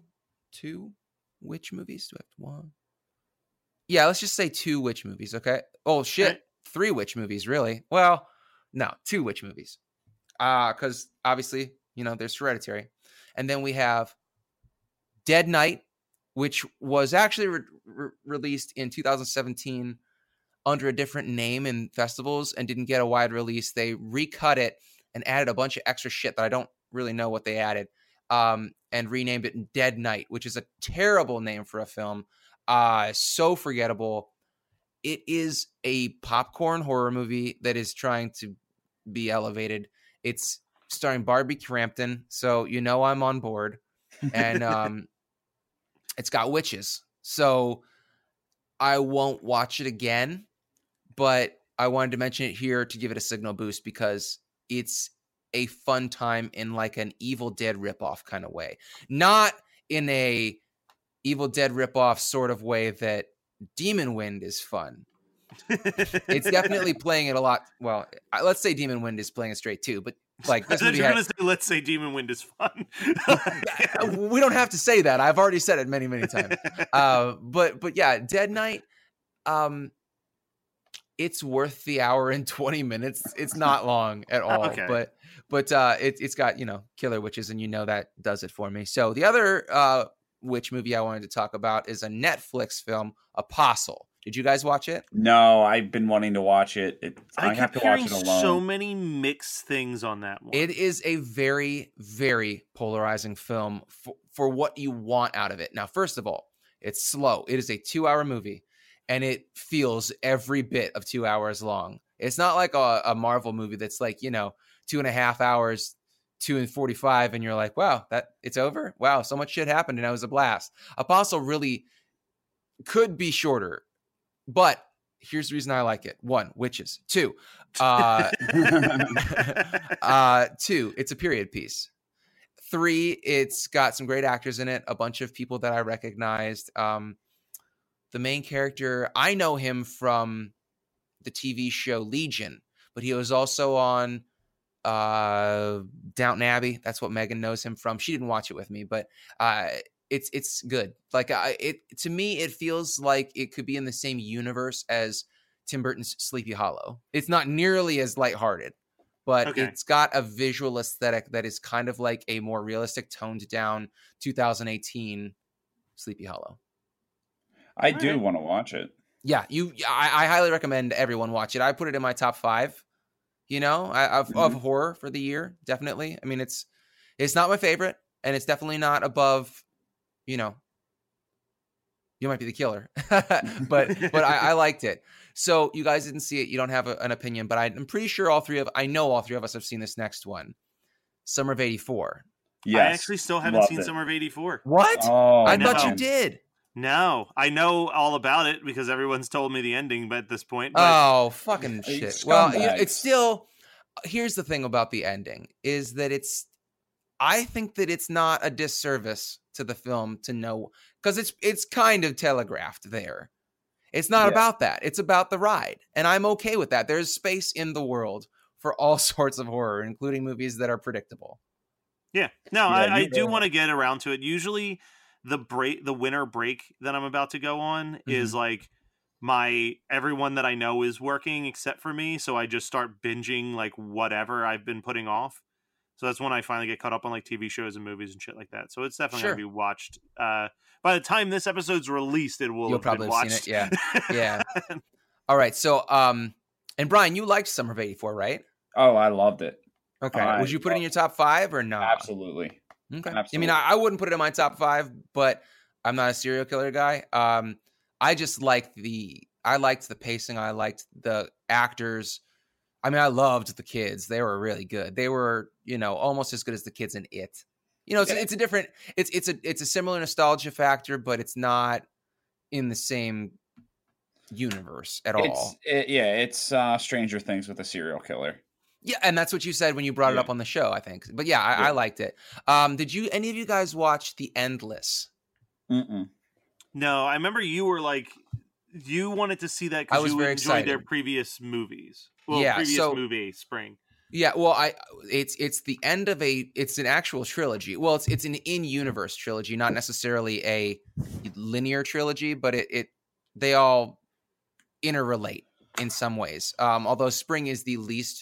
witch movies. Do I have one? Yeah, let's just say 2 witch movies. Okay. Oh shit. Right. 3 witch movies, really? Well, no, 2 witch movies. Because obviously, there's Hereditary. And then we have Dead Night, which was actually released in 2017 under a different name in festivals and didn't get a wide release. They recut it and added a bunch of extra shit that I don't really know what they added, and renamed it Dead Night, which is a terrible name for a film. So forgettable. It is a popcorn horror movie that is trying to be elevated. It's starring Barbie Crampton, so I'm on board. And it's got witches. So I won't watch it again, but I wanted to mention it here to give it a signal boost because it's a fun time in like an Evil Dead ripoff kind of way. Not in a Evil Dead ripoff sort of way that Demon Wind is fun, It's definitely playing it a lot. Well, let's say Demon Wind is playing it straight too, but like this movie You're gonna say, let's say Demon Wind is fun. We don't have to say that. I've already said it many times. But yeah, Dead Night. It's worth the hour and 20 minutes. It's not long at all. Okay. But it's got killer witches, and that does it for me. So the other witch movie I wanted to talk about is a Netflix film, Apostle. Did you guys watch it? No, I've been wanting to watch it. I have to watch it alone. So many mixed things on that one. It is a very, very polarizing film for what you want out of it. Now, first of all, it's slow. It is a 2-hour movie, and it feels every bit of 2 hours long. It's not like a Marvel movie that's like, 2.5 hours, 2:45, and you're like, wow, it's over? Wow, so much shit happened, and it was a blast. Apostle really could be shorter. But here's the reason I like it. 1, witches. 2, 2, it's a period piece. 3, it's got some great actors in it, a bunch of people that I recognized. The main character, I know him from the TV show Legion, but he was also on Downton Abbey. That's what Megan knows him from. She didn't watch it with me, but it's good. Like to me, it feels like it could be in the same universe as Tim Burton's Sleepy Hollow. It's not nearly as lighthearted, but it's got a visual aesthetic that is kind of like a more realistic, toned down 2018 Sleepy Hollow. I do want to watch it. Yeah, I highly recommend everyone watch it. I put it in my top 5, of horror for the year. Definitely. I mean, it's not my favorite, and it's definitely not above. You might be the killer, but I liked it. So you guys didn't see it. You don't have an opinion, but I'm pretty sure I know all three of us have seen this next one, Summer of '84. Yes, I actually still haven't seen Summer of '84. What? Oh, I thought you did. No, I know all about it because everyone's told me the ending. But at this point, oh fucking shit! Well, it's still. Here's the thing about the ending is that I think that it's not a disservice to the film to know, because it's kind of telegraphed there. It's not about that. It's about the ride. And I'm okay with that. There's space in the world for all sorts of horror, including movies that are predictable. Yeah. No, I do want to get around to it. Usually the winter break that I'm about to go on is like everyone that I know is working except for me. So I just start binging like whatever I've been putting off. So that's when I finally get caught up on like TV shows and movies and shit like that. So it's definitely going to be watched. By the time this episode's released, you'll have probably watched. Seen it. Yeah. Yeah. All right. So, and Brian, you liked Summer of '84, right? Oh, I loved it. Okay. Would you put it in your top 5 or not? Absolutely. Okay. Absolutely. I mean, I wouldn't put it in my top 5, but I'm not a serial killer guy. I just liked the pacing. I liked the actors. I mean, I loved the kids. They were really good. They were, almost as good as the kids in It. It's a different. It's a similar nostalgia factor, but it's not in the same universe at all. It's Stranger Things with a serial killer. Yeah, and that's what you said when you brought it up on the show, I think. But yeah, I liked it. Did any of you guys watch The Endless? Mm-mm. No, I remember you were like, you wanted to see that because you enjoyed their previous movies. Well, previous movie, Spring. Yeah, well, it's the end of it's an actual trilogy. Well, it's an in-universe trilogy, not necessarily a linear trilogy, but they all interrelate in some ways. Although Spring is the least,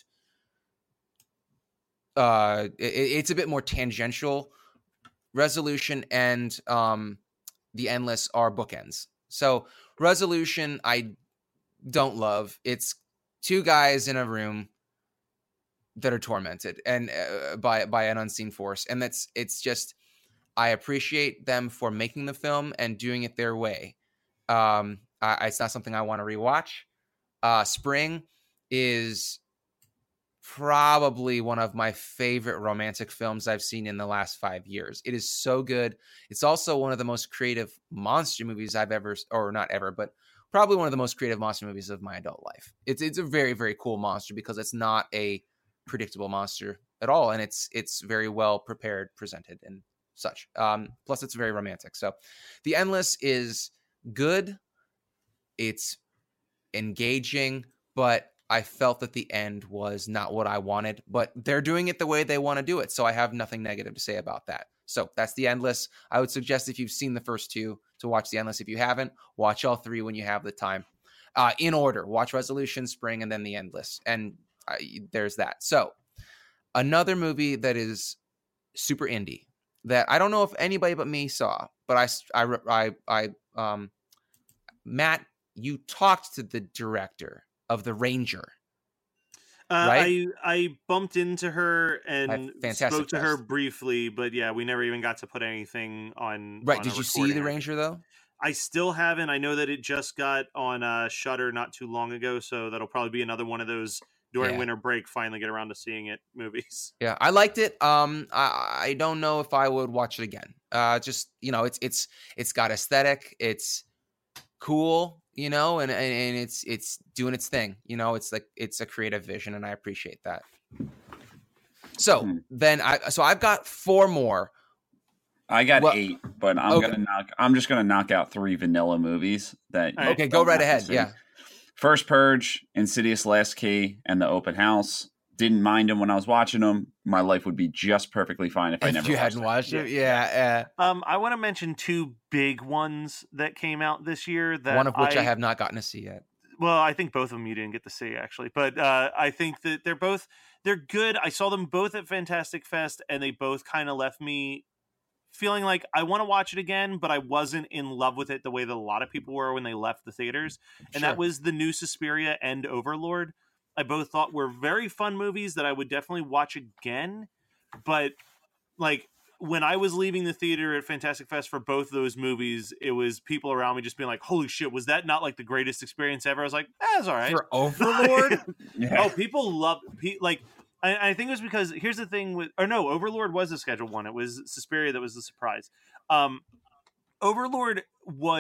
it's a bit more tangential. Resolution and The Endless are bookends. So Resolution, I don't love. It's 2 guys in a room that are tormented and by an unseen force, and it's just, I appreciate them for making the film and doing it their way. It's not something I want to rewatch. Spring is probably one of my favorite romantic films I've seen in the last 5 years. It is so good. It's also one of the most creative monster movies I've ever, or not ever, but probably one of the most creative monster movies of my adult life. It's a very, very cool monster because it's not a predictable monster at all, and it's very well prepared, presented, and such. Plus, it's very romantic. So, The Endless is good. It's engaging, but I felt that the end was not what I wanted. But they're doing it the way they want to do it, so I have nothing negative to say about that. So that's The Endless. I would suggest if you've seen the first two to watch The Endless. If you haven't, watch all three when you have the time. In order, watch Resolution, Spring, and then The Endless. And there's that. So another movie that is super indie that I don't know if anybody but me saw, but Matt, you talked to the director of The Ranger. Right? I bumped into her and spoke to her Fest. briefly, but yeah, we never even got to put anything on. Right. On Did a you see recording. The Ranger though? I still haven't. I know that it just got on Shudder not too long ago, so that'll probably be another one of those during winter break. Finally, get around to seeing it movies. Yeah, I liked it. I don't know if I would watch it again. Just it's got aesthetic. It's cool, and it's doing its thing. It's like it's a creative vision, and I appreciate that. So then I've got 4 more. I got 8, but I'm just gonna knock out 3 vanilla movies that. Okay, go right ahead. Yeah. First Purge, Insidious: Last Key, and The Open House. Didn't mind them when I was watching them. My life would be just perfectly fine if I never hadn't watched it. Yeah. I want to mention 2 big ones that came out this year. That one of which I have not gotten to see yet. Well, I think both of them you didn't get to see actually, but I think that they're good. I saw them both at Fantastic Fest, and they both kind of left me feeling like I want to watch it again, but I wasn't in love with it the way that a lot of people were when they left the theaters. And that was the new Suspiria and Overlord. I both thought were very fun movies that I would definitely watch again. But like when I was leaving the theater at Fantastic Fest for both those movies, it was people around me just being like, holy shit, was that not like the greatest experience ever? I was like, that's all right. For Overlord? Oh, people love like I think it was because here's the thing with, or no, Overlord was the scheduled one. It was Suspiria that was the surprise. Overlord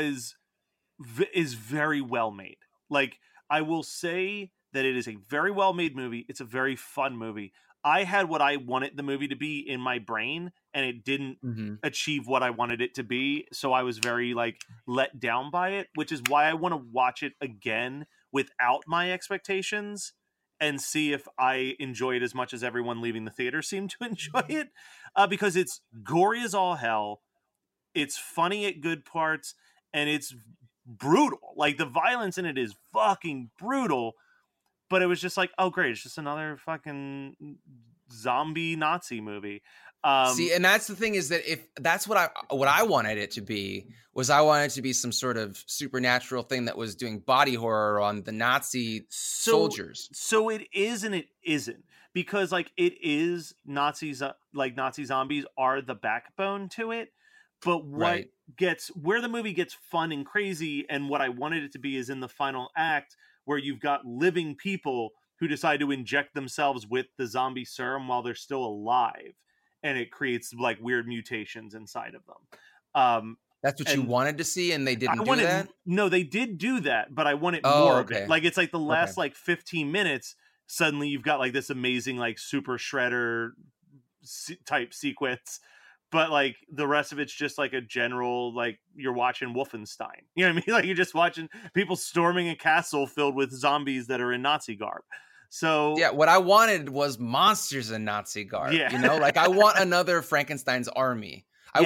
is very well made. Like I will say that it is a very well made movie. It's a very fun movie. I had what I wanted the movie to be in my brain, and it didn't achieve what I wanted it to be. So I was very like let down by it, which is why I want to watch it again without my expectations and see if I enjoy it as much as everyone leaving the theater seemed to enjoy it. Because it's gory as all hell. It's funny at good parts, and it's brutal. Like the violence in it is fucking brutal. But it was just like, oh great, it's just another fucking zombie Nazi movie. See, and that's the thing is that if that's what I wanted it to be, was I wanted it to be some sort of supernatural thing that was doing body horror on the Nazi soldiers. So it is and it isn't, because like it is Nazis, like Nazi zombies are the backbone to it. But what where the movie gets fun and crazy, and what I wanted it to be, is in the final act, where you've got living people who decide to inject themselves with the zombie serum while they're still alive. And it creates like weird mutations inside of them. That's what you wanted to see, and they didn't do that? No, they did do that, but I wanted more of it. Like it's like the last like 15 minutes, suddenly you've got like this amazing like super shredder type sequence. But like the rest of it's just like a general, like you're watching Wolfenstein. You know what I mean? Like you're just watching people storming a castle filled with zombies that are in Nazi garb. So yeah, what I wanted was monsters in Nazi garb. Yeah. Like I want another Frankenstein's army.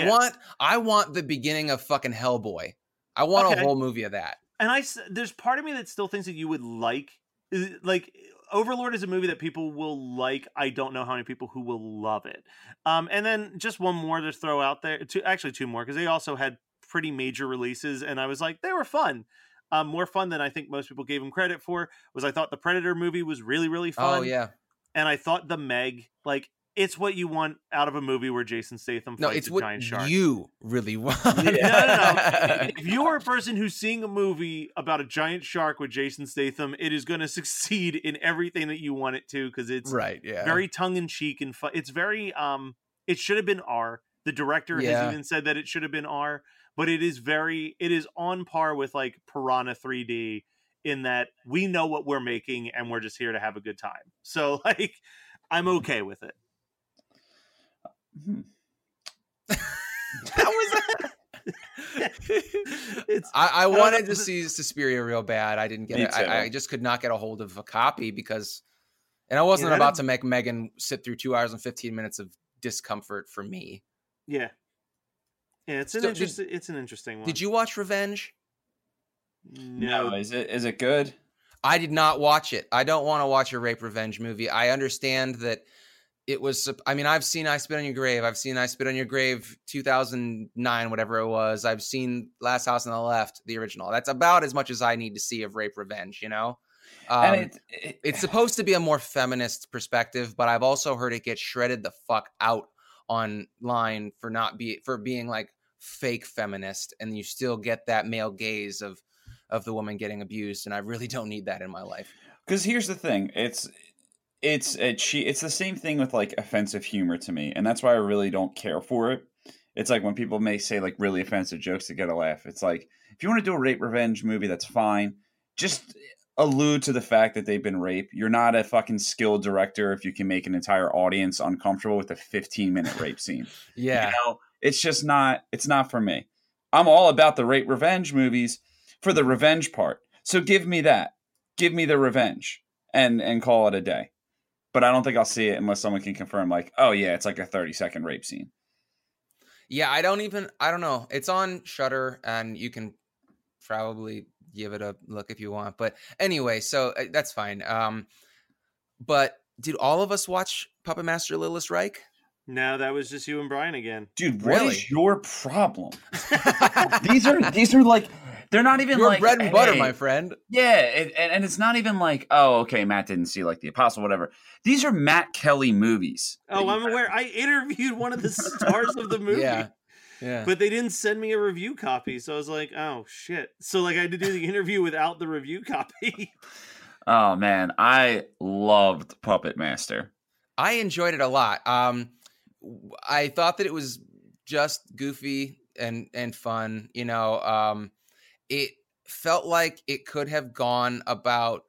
I want the beginning of fucking Hellboy. I want a whole movie of that. And there's part of me that still thinks that you would like Overlord is a movie that people will like. I don't know how many people who will love it. And then just one more to throw out there. Two more, because they also had pretty major releases, and I was like, they were fun. More fun than I think most people gave them credit for. I thought the Predator movie was really, really fun. Oh, yeah. And I thought the Meg, like, it's what you want out of a movie where Jason Statham fights a giant shark. You really want. No. If you are a person who's seeing a movie about a giant shark with Jason Statham, it is going to succeed in everything that you want it to, because it's very tongue-in-cheek and fun. It's very, it should have been R. The director has even said that it should have been R, but it is on par with like Piranha 3D in that we know what we're making and we're just here to have a good time. So like, I'm okay with it. How was that? I wanted to see Suspiria real bad. I didn't get Me it. too. I just could not get a hold of a copy because, and I wasn't about to make Megan sit through 2 hours and 15 minutes of discomfort for me. Yeah. It's an interesting one. Did you watch Revenge? No. Is it good? I did not watch it. I don't want to watch a rape revenge movie. I understand that it was. I mean, I've seen I Spit on Your Grave. I've seen I Spit on Your Grave 2009, whatever it was. I've seen Last House on the Left, the original. That's about as much as I need to see of rape revenge. You know, it's supposed to be a more feminist perspective, but I've also heard it get shredded the fuck out online for being like fake feminist, and you still get that male gaze of the woman getting abused, and I really don't need that in my life. Because here's the thing, it's the same thing with like offensive humor to me, and that's why I really don't care for it. It's like when people may say like really offensive jokes to get a laugh. It's like, if you want to do a rape revenge movie, that's fine. Just allude to the fact that they've been raped. You're not a fucking skilled director if you can make an entire audience uncomfortable with a 15-minute rape scene. Yeah. You know, it's not for me. I'm all about the rape revenge movies for the revenge part. So give me that. Give me the revenge and call it a day. But I don't think I'll see it unless someone can confirm like, oh yeah, it's like a 30-second rape scene. Yeah, I don't know. It's on Shudder, and you can probably give it a look if you want. But anyway, so that's fine. But did all of us watch Puppet Master Lilith Reich? No, that was just you and Brian again. Dude, what is your problem? These are like, they're not even your like bread and butter, my friend. Yeah, and it's not even like, oh, okay, Matt didn't see like The Apostle, whatever. These are Matt Kelly movies. Oh, I'm aware. I interviewed one of the stars of the movie. Yeah. But they didn't send me a review copy, so I was like, oh shit. So like I had to do the interview without the review copy. Oh man, I loved Puppet Master. I enjoyed it a lot. I thought that it was just goofy and fun. You know, it felt like it could have gone about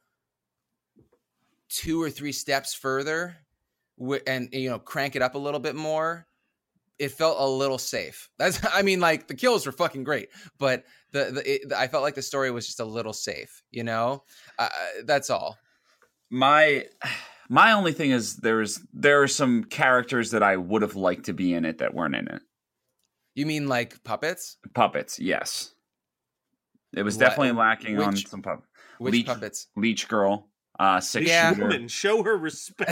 2 or 3 steps further, and you know, crank it up a little bit more. It felt a little safe. I mean, like the kills were fucking great, but I felt like the story was just a little safe. You know, that's all. My only thing is there are some characters that I would have liked to be in it that weren't in it. You mean like puppets? Puppets, yes. It was definitely lacking on some puppets. Which puppets? Leech Girl, Six Shooter. Woman, show her respect.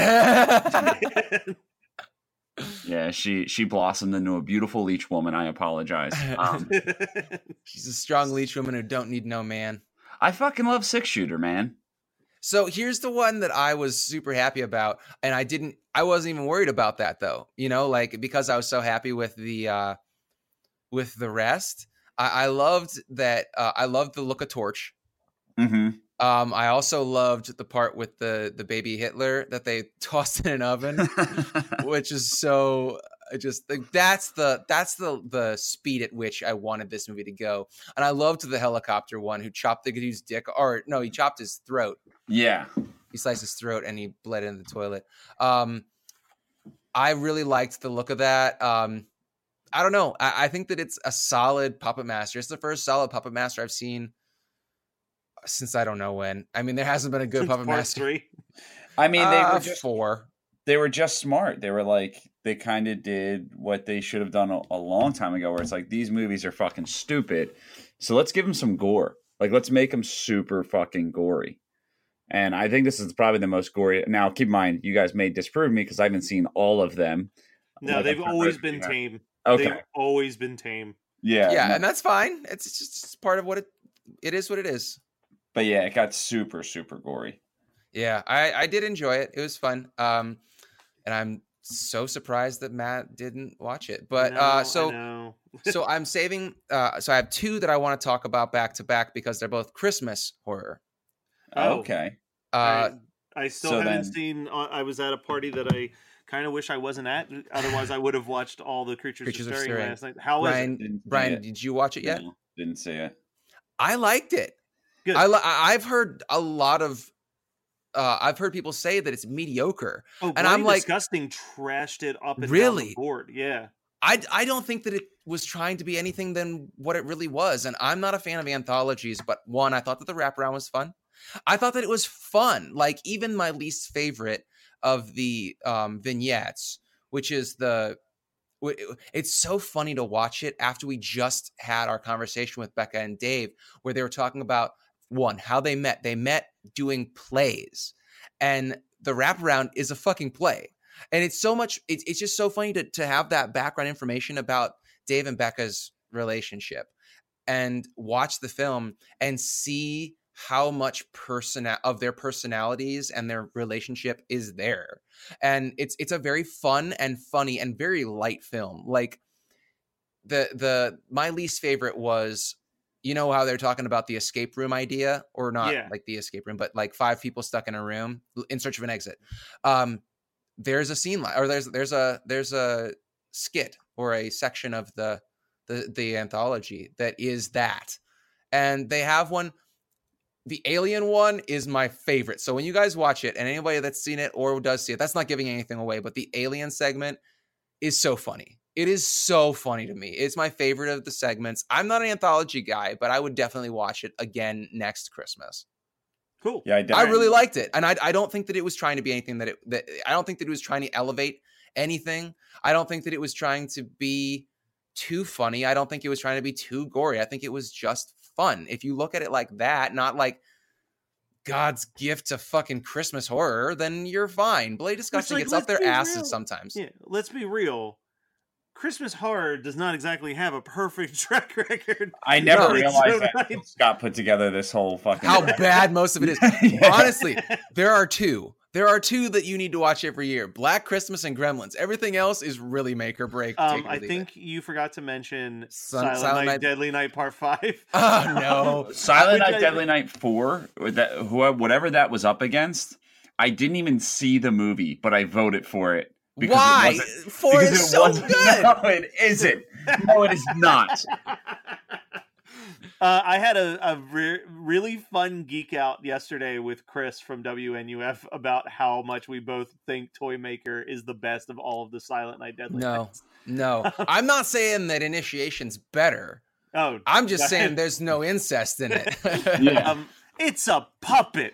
Yeah, she blossomed into a beautiful leech woman. I apologize. She's a strong leech woman who don't need no man. I fucking love Six Shooter, man. So here's the one that I was super happy about, and I wasn't even worried about that though. You know, like because I was so happy with the rest. I loved that. I loved the look of Torch. Mm-hmm. I also loved the part with the baby Hitler that they tossed in an oven, which is so just like that's the speed at which I wanted this movie to go. And I loved the helicopter one who chopped the dude's dick, or no, he chopped his throat. Yeah, he sliced his throat and he bled into the toilet. I really liked the look of that. I don't know. I think that it's a solid Puppet Master. It's the first solid Puppet Master I've seen since I don't know when. I mean, there hasn't been a good Puppet Master. 3. I mean, they were just 4. They were just smart. They were like, they kind of did what they should have done a long time ago, where it's like, these movies are fucking stupid, so let's give them some gore. Like, let's make them super fucking gory. And I think this is probably the most gory. Now, keep in mind, you guys may disprove me because I haven't seen all of them. No, like, they've always been tame. Okay. They've always been tame. Yeah. Yeah, and that's fine. It's just part of what it is what it is. But yeah, it got super, super gory. Yeah, I did enjoy it. It was fun. And I'm so surprised that Matt didn't watch it. But so I'm saving. So I have 2 that I want to talk about back to back because they're both Christmas horror. Okay. I still haven't seen. I was at a party that I kind of wish I wasn't at. Otherwise, I would have watched all the Creatures of Stirring last night. How is it? Brian, did you watch it yet? No, didn't see it. I liked it. Good. I've heard a lot of. I've heard people say that it's mediocre, and I'm like, Disgusting trashed it up and really? down the board. Yeah. I don't think that it was trying to be anything than what it really was. And I'm not a fan of anthologies, but one, I thought that the wraparound was fun. I thought that it was fun. Like even my least favorite of the vignettes, which is it's so funny to watch it after we just had our conversation with Becca and Dave, where they were talking about one, how they met. They met doing plays, and the wraparound is a fucking play. And it's so much, it's just so funny to have that background information about Dave and Becca's relationship and watch the film and see how much of their personalities and their relationship is there. And it's a very fun and funny and very light film. Like my least favorite was, you know how they're talking about the escape room idea, or not like the escape room, but like 5 people stuck in a room in search of an exit. There's a scene or there's a skit or a section of the anthology that is that, and they have one. The alien one is my favorite. So when you guys watch it, and anybody that's seen it or does see it, that's not giving anything away, but the alien segment is so funny. It is so funny to me. It's my favorite of the segments. I'm not an anthology guy, but I would definitely watch it again next Christmas. Cool. Yeah, I really liked it. And I don't think that it was trying to be anything I don't think that it was trying to elevate anything. I don't think that it was trying to be too funny. I don't think it was trying to be too gory. I think it was just fun. If you look at it like that, not like God's gift to fucking Christmas horror, then you're fine. Blade Disgusting gets up their asses sometimes. Yeah, let's be real. Christmas horror does not exactly have a perfect track record. I never realized that Scott put together this whole fucking... How bad most of it is. Honestly, there are two. There are two that you need to watch every year. Black Christmas and Gremlins. Everything else is really make or break. I think you forgot to mention Silent Night, Deadly Night Part 5. Oh, no. Silent Night, Deadly Night 4, whatever that was up against, I didn't even see the movie, but I voted for it. Why? 4 is so good. No, it isn't. No, it is not. I had a really fun geek out yesterday with Chris from WNUF about how much we both think Toy Maker is the best of all of the Silent Night Deadly Nights. No. I'm not saying that Initiation's better. Oh, I'm just saying there's no incest in it. Yeah. It's a puppet.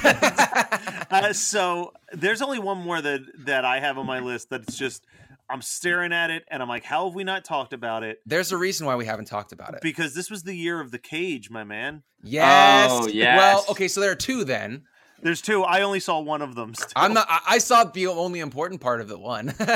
So there's only one more that I have on my list that's just, I'm staring at it and I'm like, how have we not talked about it? There's a reason why we haven't talked about it. Because this was the year of The Cage, my man. Yes. Oh, yes. Well, okay, so there are 2 then. There's 2. I only saw one of them still. I saw the only important part of the one. Cheddar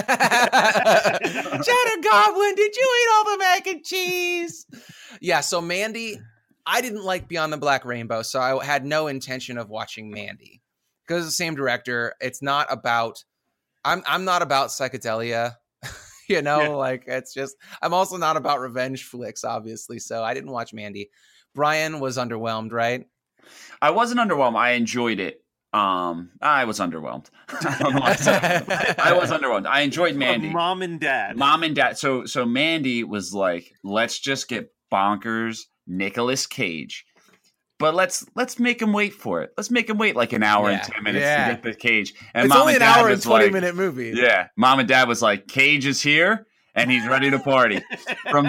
Goblin, did you eat all the mac and cheese? Yeah, so Mandy, I didn't like Beyond the Black Rainbow, so I had no intention of watching Mandy. Because it's the same director. It's not about... I'm not about psychedelia. Like it's just, I'm also not about revenge flicks, obviously. So I didn't watch Mandy. Brian was underwhelmed, right? I wasn't underwhelmed. I enjoyed it. I was underwhelmed. I don't know what I was underwhelmed. I enjoyed Mandy. Mom and Dad. So Mandy was like, let's just get bonkers Nicolas Cage. But let's make him wait for it. Let's make him wait like an hour and 10 minutes to get the Cage. And it's Mom only and an Dad hour and was 20-minute movie. Yeah. Mom and Dad was like, Cage is here and he's ready to party from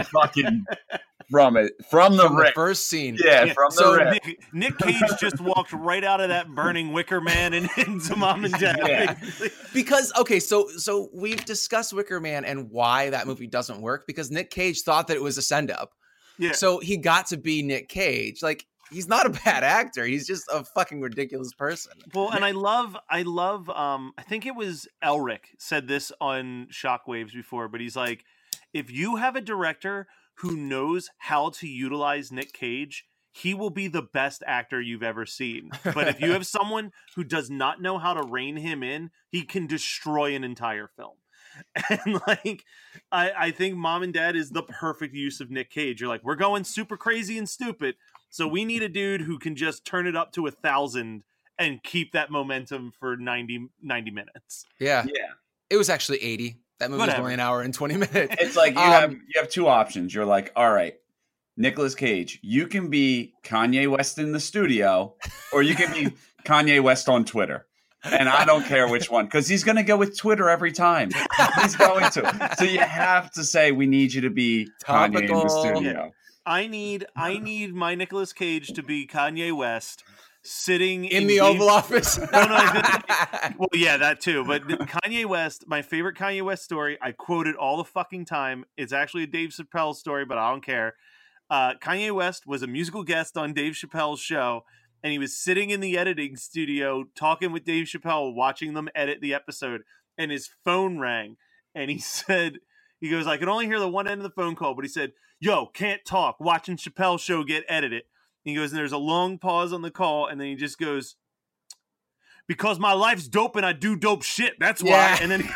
the first scene. Yeah, from the rip. Nick Cage just walked right out of that burning Wicker Man and into Mom and Dad. Yeah. Because so we've discussed Wicker Man and why that movie doesn't work, because Nick Cage thought that it was a send-up. Yeah. So he got to be Nick Cage. Like, he's not a bad actor. He's just a fucking ridiculous person. Well, and I love, I think it was Elric said this on Shockwaves before, but he's like, if you have a director who knows how to utilize Nick Cage, he will be the best actor you've ever seen. But if you have someone who does not know how to rein him in, he can destroy an entire film. And like, I think Mom and Dad is the perfect use of Nick Cage. You're like, we're going super crazy and stupid, so we need a dude who can just turn it up to 1,000 and keep that momentum for 90 minutes. Yeah. It was actually 80. That movie was only an hour and 20 minutes. It's like you have 2 options. You're like, all right, Nicolas Cage, you can be Kanye West in the studio, or you can be Kanye West on Twitter. And I don't care which one, because he's going to go with Twitter every time. He's going to. So you have to say, we need you to be Kanye in the studio. I need my Nicolas Cage to be Kanye West sitting in the Oval Office. No, well, yeah, that too. But Kanye West, my favorite Kanye West story, I quote it all the fucking time. It's actually a Dave Chappelle story, but I don't care. Kanye West was a musical guest on Dave Chappelle's show, and he was sitting in the editing studio talking with Dave Chappelle, watching them edit the episode, and his phone rang, and he goes, I can only hear the one end of the phone call, but he said, yo, can't talk, watching Chappelle's show get edited. And he goes, and there's a long pause on the call, and then he just goes, because my life's dope and I do dope shit, that's why. Yeah. And then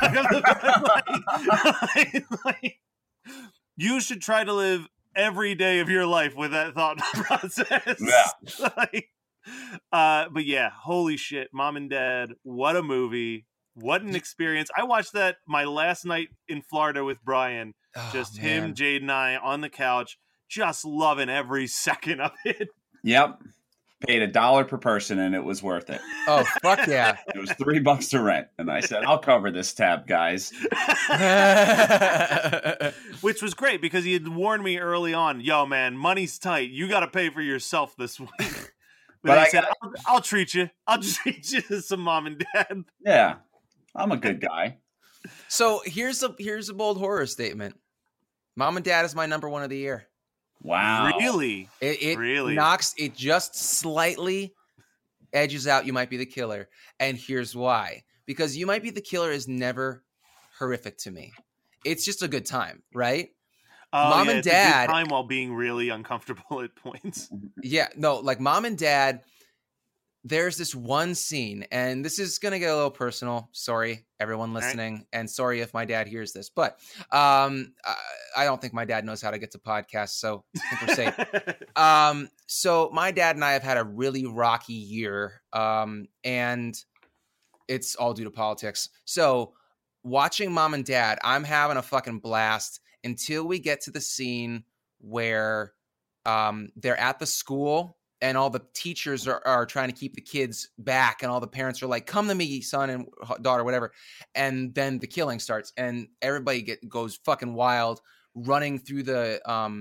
like, you should try to live every day of your life with that thought process. Yeah. But yeah, holy shit, Mom and Dad, what a movie. What an experience. I watched that my last night in Florida with Brian. Just him, Jade, and I on the couch, just loving every second of it. Yep. Paid $1 per person, and it was worth it. Oh, fuck yeah. It was $3 to rent. And I said, I'll cover this tab, guys. Which was great because he had warned me early on, yo, man, money's tight. You got to pay for yourself this week. But I said, I'll treat you. I'll treat you to some Mom and Dad. Yeah. I'm a good guy. So here's a bold horror statement. Mom and Dad is my number one of the year. Wow. Really? It really knocks, it just slightly edges out You Might Be the Killer. And here's why. Because You Might Be the Killer is never horrific to me. It's just a good time, right? Mom and Dad. A good time while being really uncomfortable at points. Yeah, no, like Mom and Dad, there's this one scene, and this is going to get a little personal. Sorry, everyone listening, right. And sorry if my dad hears this, but I don't think my dad knows how to get to podcasts, so I think we're safe. So my dad and I have had a really rocky year, and it's all due to politics. So watching Mom and Dad, I'm having a fucking blast until we get to the scene where they're at the school and all the teachers are trying to keep the kids back, and all the parents are like, come to me, son and daughter, whatever. And then the killing starts, and everybody goes fucking wild, running through the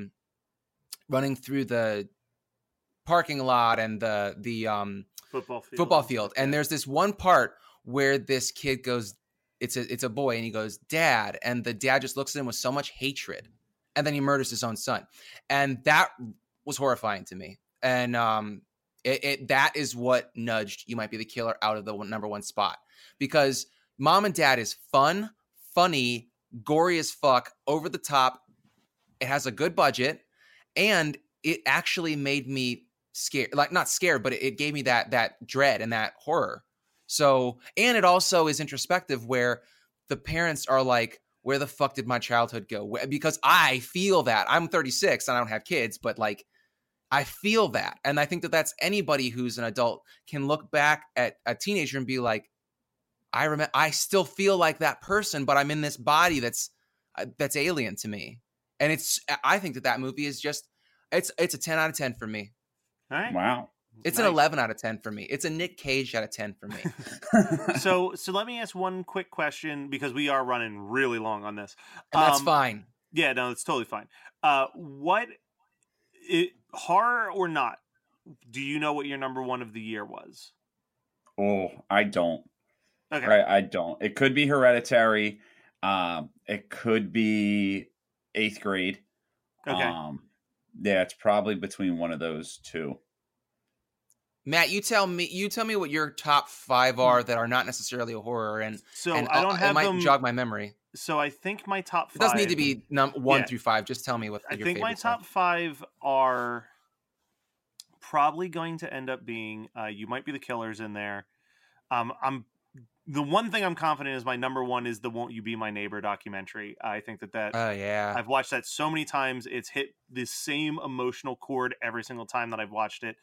parking lot and the football field. And there's this one part where this kid goes, it's a boy, and he goes, Dad, and the dad just looks at him with so much hatred, and then he murders his own son. And that was horrifying to me. And that is what nudged You Might Be the Killer out of the number one spot, because Mom and Dad is fun, funny, gory as fuck, over the top. It has a good budget, and it actually made me scared, like not scared, but it gave me that dread and that horror. So, and it also is introspective, where the parents are like, where the fuck did my childhood go? Because I feel that. I'm 36 and I don't have kids, but like, I feel that. And I think that that's anybody who's an adult can look back at a teenager and be like, I still feel like that person, but I'm in this body that's alien to me. And I think that movie is just, it's a 10 out of 10 for me. All right. Wow. It's nice. An 11 out of 10 for me. It's a Nick Cage out of 10 for me. So let me ask one quick question, because we are running really long on this. And that's fine. Yeah, no, it's totally fine. Horror or not, do you know what your number one of the year was? Oh, I don't. Okay. Right, I don't. It could be Hereditary. It could be 8th Grade. Okay. Yeah, it's probably between one of those two. Matt, you tell me what your top 5 are that are not necessarily a horror, and I don't have it might them jog my memory. So I think my top 5. It doesn't need to be 1 through 5. Just tell me what your think my top 5 are probably going to end up being You Might Be the Killer's in there. The one thing I'm confident is my number one is the Won't You Be My Neighbor documentary. I think that oh yeah, I've watched that so many times. It's hit the same emotional chord every single time that I've watched it.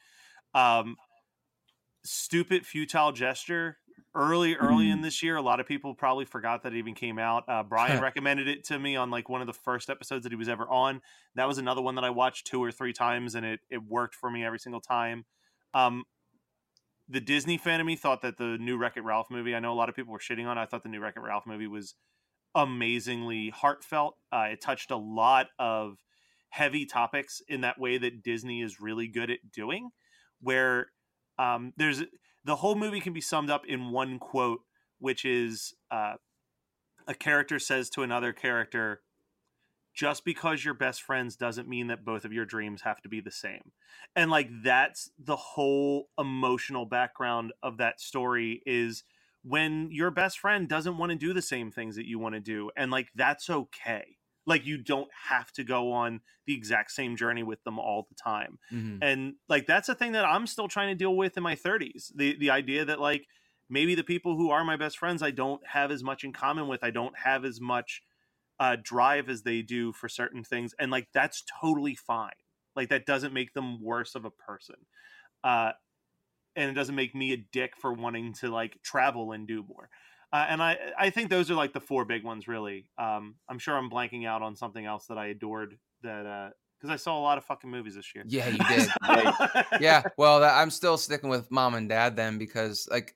Stupid Futile Gesture. Early in this year, a lot of people probably forgot that it even came out. Brian recommended it to me on like one of the first episodes that he was ever on. That was another one that I watched 2 or 3 times, and it worked for me every single time. the Disney fan of me thought that the new Wreck-It Ralph movie, I know a lot of people were shitting on it. I thought the new Wreck-It Ralph movie was amazingly heartfelt. It touched a lot of heavy topics in that way that Disney is really good at doing, where there's the whole movie can be summed up in one quote, which is a character says to another character, just because you're best friends doesn't mean that both of your dreams have to be the same. And like, that's the whole emotional background of that story, is when your best friend doesn't want to do the same things that you want to do. And like, that's okay. Like, you don't have to go on the exact same journey with them all the time. Mm-hmm. And like, that's a thing that I'm still trying to deal with in my 30s. The idea that like, maybe the people who are my best friends, I don't have as much in common with. I don't have as much drive as they do for certain things. And like, that's totally fine. Like, that doesn't make them worse of a person. And it doesn't make me a dick for wanting to like travel and do more. And I think those are like the four big ones, really. I'm sure I'm blanking out on something else that I adored, that because I saw a lot of fucking movies this year. Yeah, you did. Yeah. Well, I'm still sticking with Mom and Dad then, because like,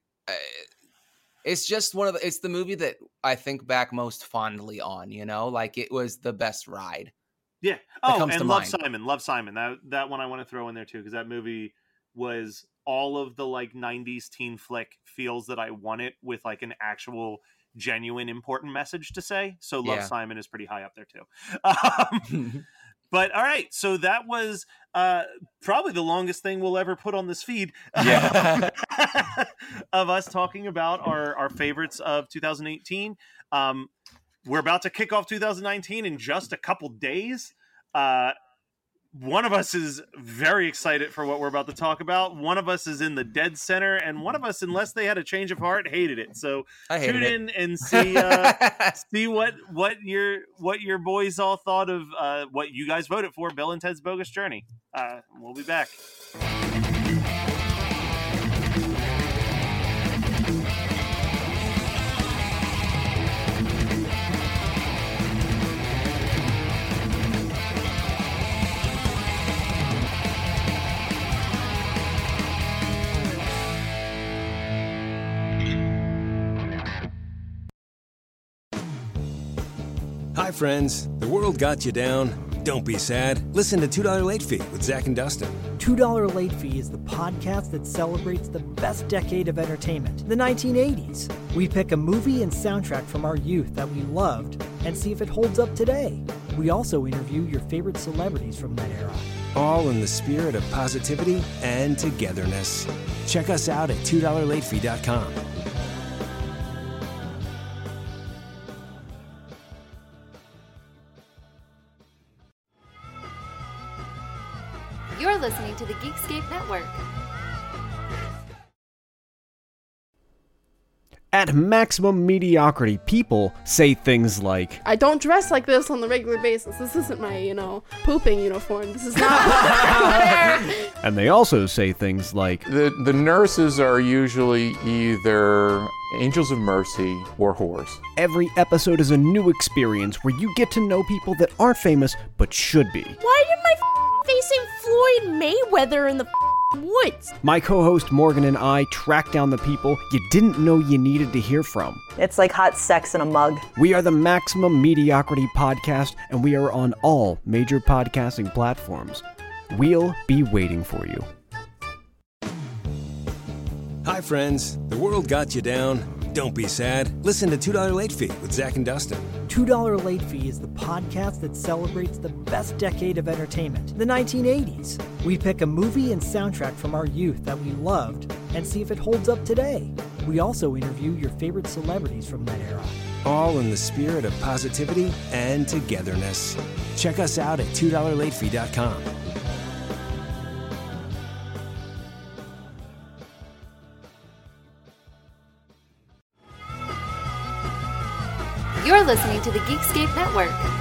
it's just it's the movie that I think back most fondly on, you know, like it was the best ride. Yeah. Oh, and Love Simon. That one I want to throw in there too, because that movie was all of the like 90s teen flick feels that I wanted, with like an actual genuine important message to say. So Love Simon is pretty high up there too. But all right, so that was probably the longest thing we'll ever put on this feed of us talking about our favorites of 2018. We're about to kick off 2019 in just a couple days. One of us is very excited for what we're about to talk about. One of us is in the dead center, and one of us, unless they had a change of heart, hated it. So tune in and see what your boys all thought of what you guys voted for, Bill and Ted's Bogus Journey. We'll be back. Hi, friends. The world got you down. Don't be sad. Listen to $2 Late Fee with Zach and Dustin. $2 Late Fee is the podcast that celebrates the best decade of entertainment, the 1980s. We pick a movie and soundtrack from our youth that we loved and see if it holds up today. We also interview your favorite celebrities from that era. All in the spirit of positivity and togetherness. Check us out at $2latefee.com. You're listening to the Geekscape Network. At Maximum Mediocrity, people say things like, I don't dress like this on the regular basis. This isn't my, pooping uniform. This is not and they also say things like, The nurses are usually either angels of mercy or whores. Every episode is a new experience where you get to know people that aren't famous but should be. Why did my facing Floyd Mayweather in the woods? My co-host Morgan and I track down the people you didn't know you needed to hear from. It's like hot sex in a mug. We are the Maximum Mediocrity Podcast, and we are on all major podcasting platforms. We'll be waiting for you. Hi, friends. The world got you down. Don't be sad. Listen to $2 Late Fee with Zach and Dustin. $2 Late Fee is the podcast that celebrates the best decade of entertainment, the 1980s. We pick a movie and soundtrack from our youth that we loved and see if it holds up today. We also interview your favorite celebrities from that era. All in the spirit of positivity and togetherness. Check us out at $2latefee.com. You're listening to the Geekscape Network.